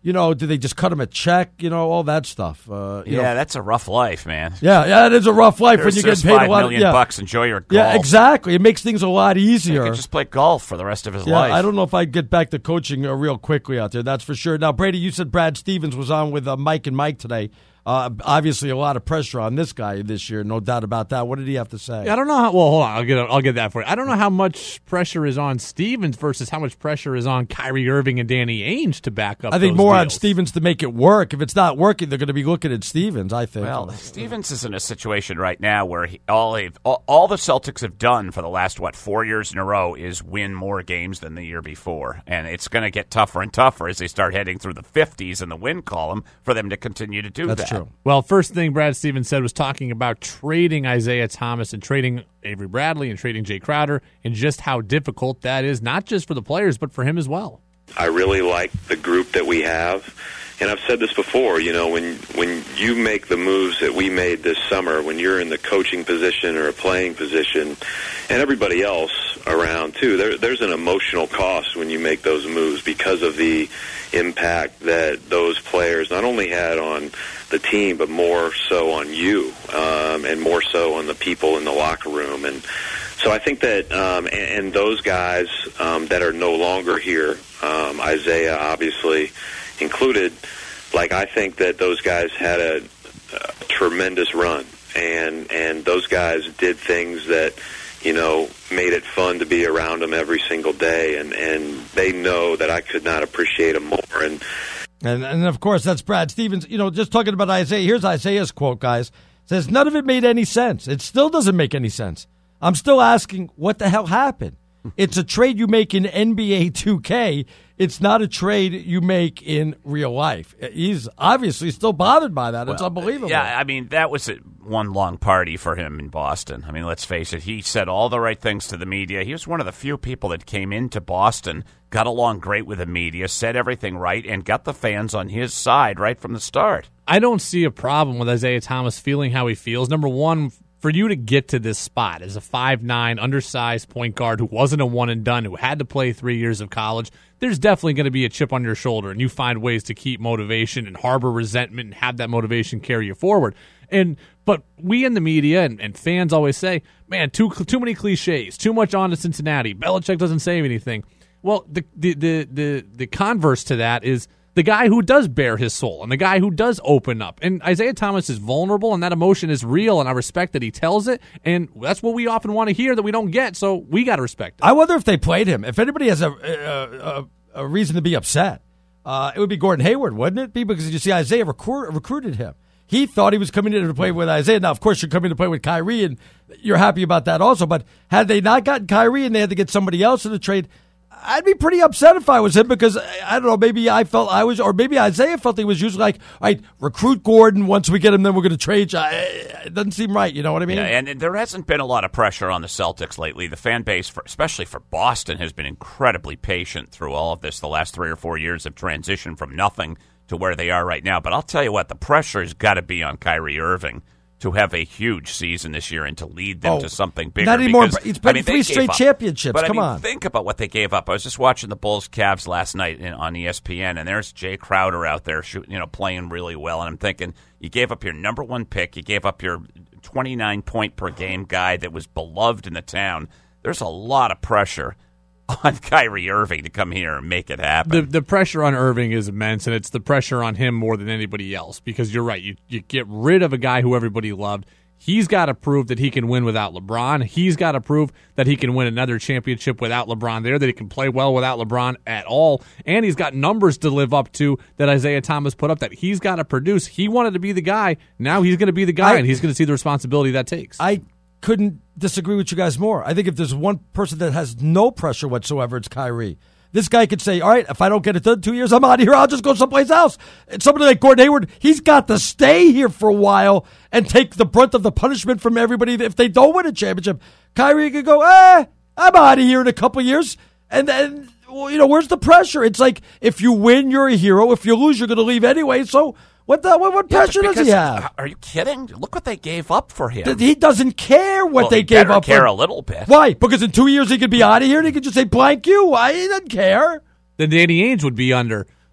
You know, do they just cut him a check? You know, all that stuff. Uh, you yeah, know. that's a rough life, man. Yeah, yeah, it is a rough life There's, when you get paid five a lot. million yeah. bucks. Enjoy your golf. Yeah, exactly. It makes things a lot easier. He could just play golf for the rest of his yeah, life. I don't know if I'd get back to coaching uh, real quickly out there. That's for sure. Now, Brady, you said Brad Stevens was on with uh, Mike and Mike today. Uh, obviously, a lot of pressure on this guy this year, no doubt about that. What did he have to say? Yeah, I don't know how. Well, hold on, I'll get I'll get that for you. I don't know how much pressure is on Stevens versus how much pressure is on Kyrie Irving and Danny Ainge to back up. I think those more deals. on Stevens to make it work. If it's not working, they're going to be looking at Stevens. I think. Well, Stevens is in a situation right now where he, all, all all the Celtics have done for the last what four years in a row is win more games than the year before, and it's going to get tougher and tougher as they start heading through the fifties in the win column for them to continue to do That's that. true. Well, first thing Brad Stevens said was talking about trading Isaiah Thomas and trading Avery Bradley and trading Jay Crowder, and just how difficult that is, not just for the players, but for him as well. I really like the group that we have. And I've said this before, you know, when when you make the moves that we made this summer, when you're in the coaching position or a playing position, and everybody else around too, there, there's an emotional cost when you make those moves because of the impact that those players not only had on the team, but more so on you, um, and more so on the people in the locker room. And so I think that, um, and, and those guys um, that are no longer here, um, Isaiah obviously included, like I think that those guys had a, a tremendous run, and and those guys did things that, you know, made it fun to be around them every single day, and, and they know that I could not appreciate them more. And, and and of course that's Brad Stevens. You know, just talking about Isaiah. Here's Isaiah's quote, guys. It says none of it made any sense. It still doesn't make any sense. I'm still asking what the hell happened. It's a trade you make in N B A two K. It's not a trade you make in real life. He's obviously still bothered by that. It's well, unbelievable. Yeah, I mean, that was a, one long party for him in Boston. I mean, let's face it. He said all the right things to the media. He was one of the few people that came into Boston, got along great with the media, said everything right, and got the fans on his side right from the start. I don't see a problem with Isaiah Thomas feeling how he feels. Number one, for you to get to this spot as a five nine, undersized point guard who wasn't a one-and-done, who had to play three years of college, there's definitely going to be a chip on your shoulder, and you find ways to keep motivation and harbor resentment and have that motivation carry you forward. And But we in the media and, and fans always say, man, too too many cliches, too much on to Cincinnati. Belichick doesn't say anything. Well, the the the the, the converse to that is the guy who does bare his soul and the guy who does open up. And Isaiah Thomas is vulnerable, and that emotion is real, and I respect that he tells it. And that's what we often want to hear that we don't get, so we got to respect it. I wonder if they played him. If anybody has a a, a, a reason to be upset, uh, it would be Gordon Hayward, wouldn't it be? Because you see, Isaiah recruit, recruited him. He thought he was coming in to play with Isaiah. Now, of course, you're coming to play with Kyrie, and you're happy about that also. But had they not gotten Kyrie and they had to get somebody else in the trade, I'd be pretty upset if I was him because, I don't know, maybe I felt I was, or maybe Isaiah felt he was usually like, all right, recruit Gordon. Once we get him, then we're going to trade you. It doesn't seem right. You know what I mean? Yeah, and there hasn't been a lot of pressure on the Celtics lately. The fan base, for, especially for Boston, has been incredibly patient through all of this. The last three or four years of transition from nothing to where they are right now. But I'll tell you what, the pressure has got to be on Kyrie Irving to have a huge season this year and to lead them oh, to something bigger. Not anymore. Because, He's played I mean, three straight up. championships. But, Come I mean, on. think about what they gave up. I was just watching the Bulls-Cavs last night in, on E S P N, and there's Jay Crowder out there shooting, you know, playing really well. And I'm thinking, you gave up your number one pick. You gave up your twenty-nine point per game guy that was beloved in the town. There's a lot of pressure on Kyrie Irving to come here and make it happen. The the pressure on Irving is immense, and it's the pressure on him more than anybody else because you're right. You you get rid of a guy who everybody loved. He's got to prove that he can win without LeBron. He's got to prove that he can win another championship without LeBron there, that he can play well without LeBron at all. And he's got numbers to live up to that Isaiah Thomas put up that he's got to produce. He wanted to be the guy. Now he's going to be the guy, I, and he's going to see the responsibility that takes. I couldn't disagree with you guys more. I think if there's one person that has no pressure whatsoever, it's Kyrie. This guy could say, all right, if I don't get it done in two years, I'm out of here. I'll just go someplace else. And somebody like Gordon Hayward, he's got to stay here for a while and take the brunt of the punishment from everybody if they don't win a championship. Kyrie could go, eh, I'm out of here in a couple of years. And then, well, you know, where's the pressure? It's like if you win, you're a hero. If you lose, you're going to leave anyway. So what the, what, what pressure yeah, does he have? Are you kidding? Look what they gave up for him. He doesn't care what well, they he gave up care for a little bit. Why? Because in two years he could be out of here and he could just say blank you. Why? He doesn't care. Then Danny Ainge would be under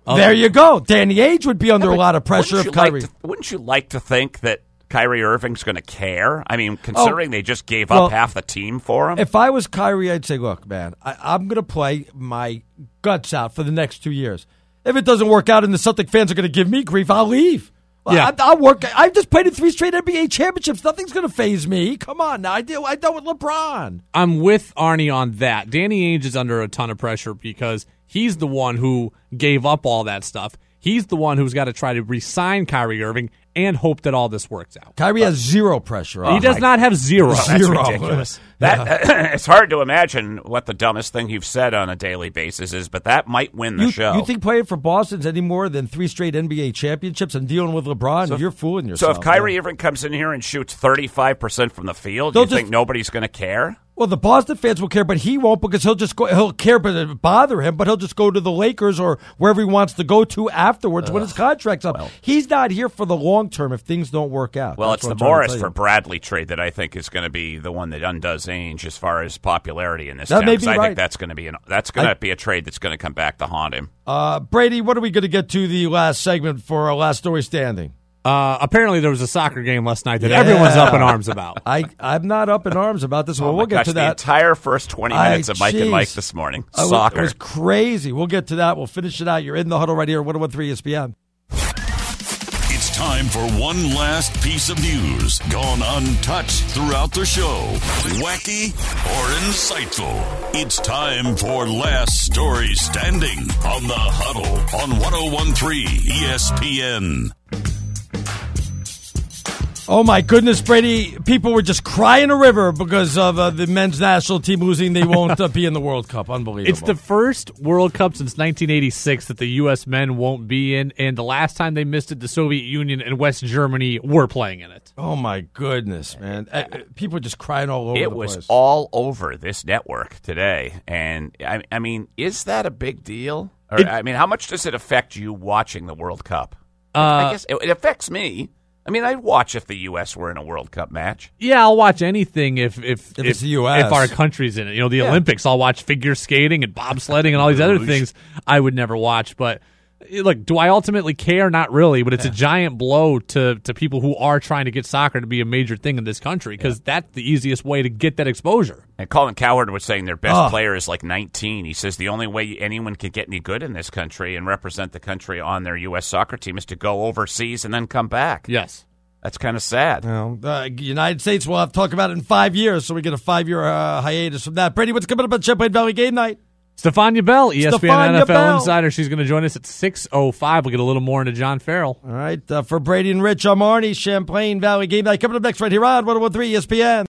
Oh. There you go. Danny Ainge would be under Yeah, a lot of pressure wouldn't if you like Kyrie. to- wouldn't you like to think that Kyrie Irving's going to care? I mean, considering Oh, they just gave well, up half the team for him. If I was Kyrie, I'd say, look, man, I, I'm going to play my guts out for the next two years. If it doesn't work out and the Celtic fans are going to give me grief, I'll leave. Well, Yeah. I, I'll work. I've just played in three straight N B A championships. Nothing's going to faze me. Come on now. I do. I dealt with LeBron. I'm with Arnie on that. Danny Ainge is under a ton of pressure because he's the one who gave up all that stuff. He's the one who's got to try to re-sign Kyrie Irving and hope that all this works out. Kyrie has zero pressure. He does not have zero. Oh, that's Zero. ridiculous. That it's hard to imagine what the dumbest thing you've said on a daily basis is, but that might win the You, show. you think playing for Boston's any more than three straight N B A championships and dealing with LeBron? So if- You're fooling so yourself. if Kyrie man. Irving comes in here and shoots thirty-five percent from the field, They'll you think just- nobody's going to care? Well, the Boston fans will care, but he won't because he'll just go. He'll care, but it'll bother him. But he'll just go to the Lakers or wherever he wants to go to afterwards when his contract's up. He's not here for the long term if things don't work out. Well, That's it's what the I'm trying to Morris tell for you. Bradley trade that I think is going to be the one that undoes Ainge as far as popularity in this That town. may 'cause be I right. think that's going to be an, that's going I- to be a trade that's going to come back to haunt him. Uh, Brady, what are we going to get to the last segment for our last story standing? Uh, apparently, there was a soccer game last night that Yeah. everyone's up in arms about. I I'm not up in arms about this. Well, Oh my we'll get gosh, to the that. entire first twenty I- minutes of Mike and Mike jeez. this morning. I was- Soccer. It was crazy. We'll get to that. We'll finish it out. You're in the huddle right here at one oh one three E S P N. It's time for one last piece of news gone untouched throughout the show. Wacky or insightful? It's time for Last Story Standing on the Huddle on one oh one three E S P N. Oh, my goodness, Brady. People were just crying a river because of uh, the men's national team losing. They won't uh, be in the World Cup. Unbelievable. It's the first World Cup since nineteen eighty-six that the U S men won't be in, and the last time they missed it, the Soviet Union and West Germany were playing in it. Oh, my goodness, man. Uh, uh, people were just crying all over it the was place. all over this network today, and I, I mean, is that a big deal? Or It- I mean, how much does it affect you watching the World Cup? Uh, I guess it, it affects me. I mean, I'd watch if the U S were in a World Cup match. Yeah, I'll watch anything if if If it's the U S. if our country's in it. You know, the Yeah. Olympics. I'll watch figure skating and bobsledding and all these other things I would never watch. But look, do I ultimately care? Not really. But it's a giant blow to to people who are trying to get soccer to be a major thing in this country because that's the easiest way to get that exposure. And Colin Cowherd was saying their best Oh. player is like nineteen. He says the only way anyone can get any good in this country and represent the country on their U S soccer team is to go overseas and then come back. Yes. That's kind of sad. Well, the United States will have to talk about it in five years, so we get a five-year uh, hiatus from that. Brady, what's coming up on Champlain Valley Game Night? Stefania Bell, E S P N Stefania N F L Bell. Insider. She's going to join us at six oh five. We'll get a little more into John Farrell. All right, uh, for Brady and Rich, I'm Arnie. Champlain Valley Game Night coming up next right here on one oh one three E S P N.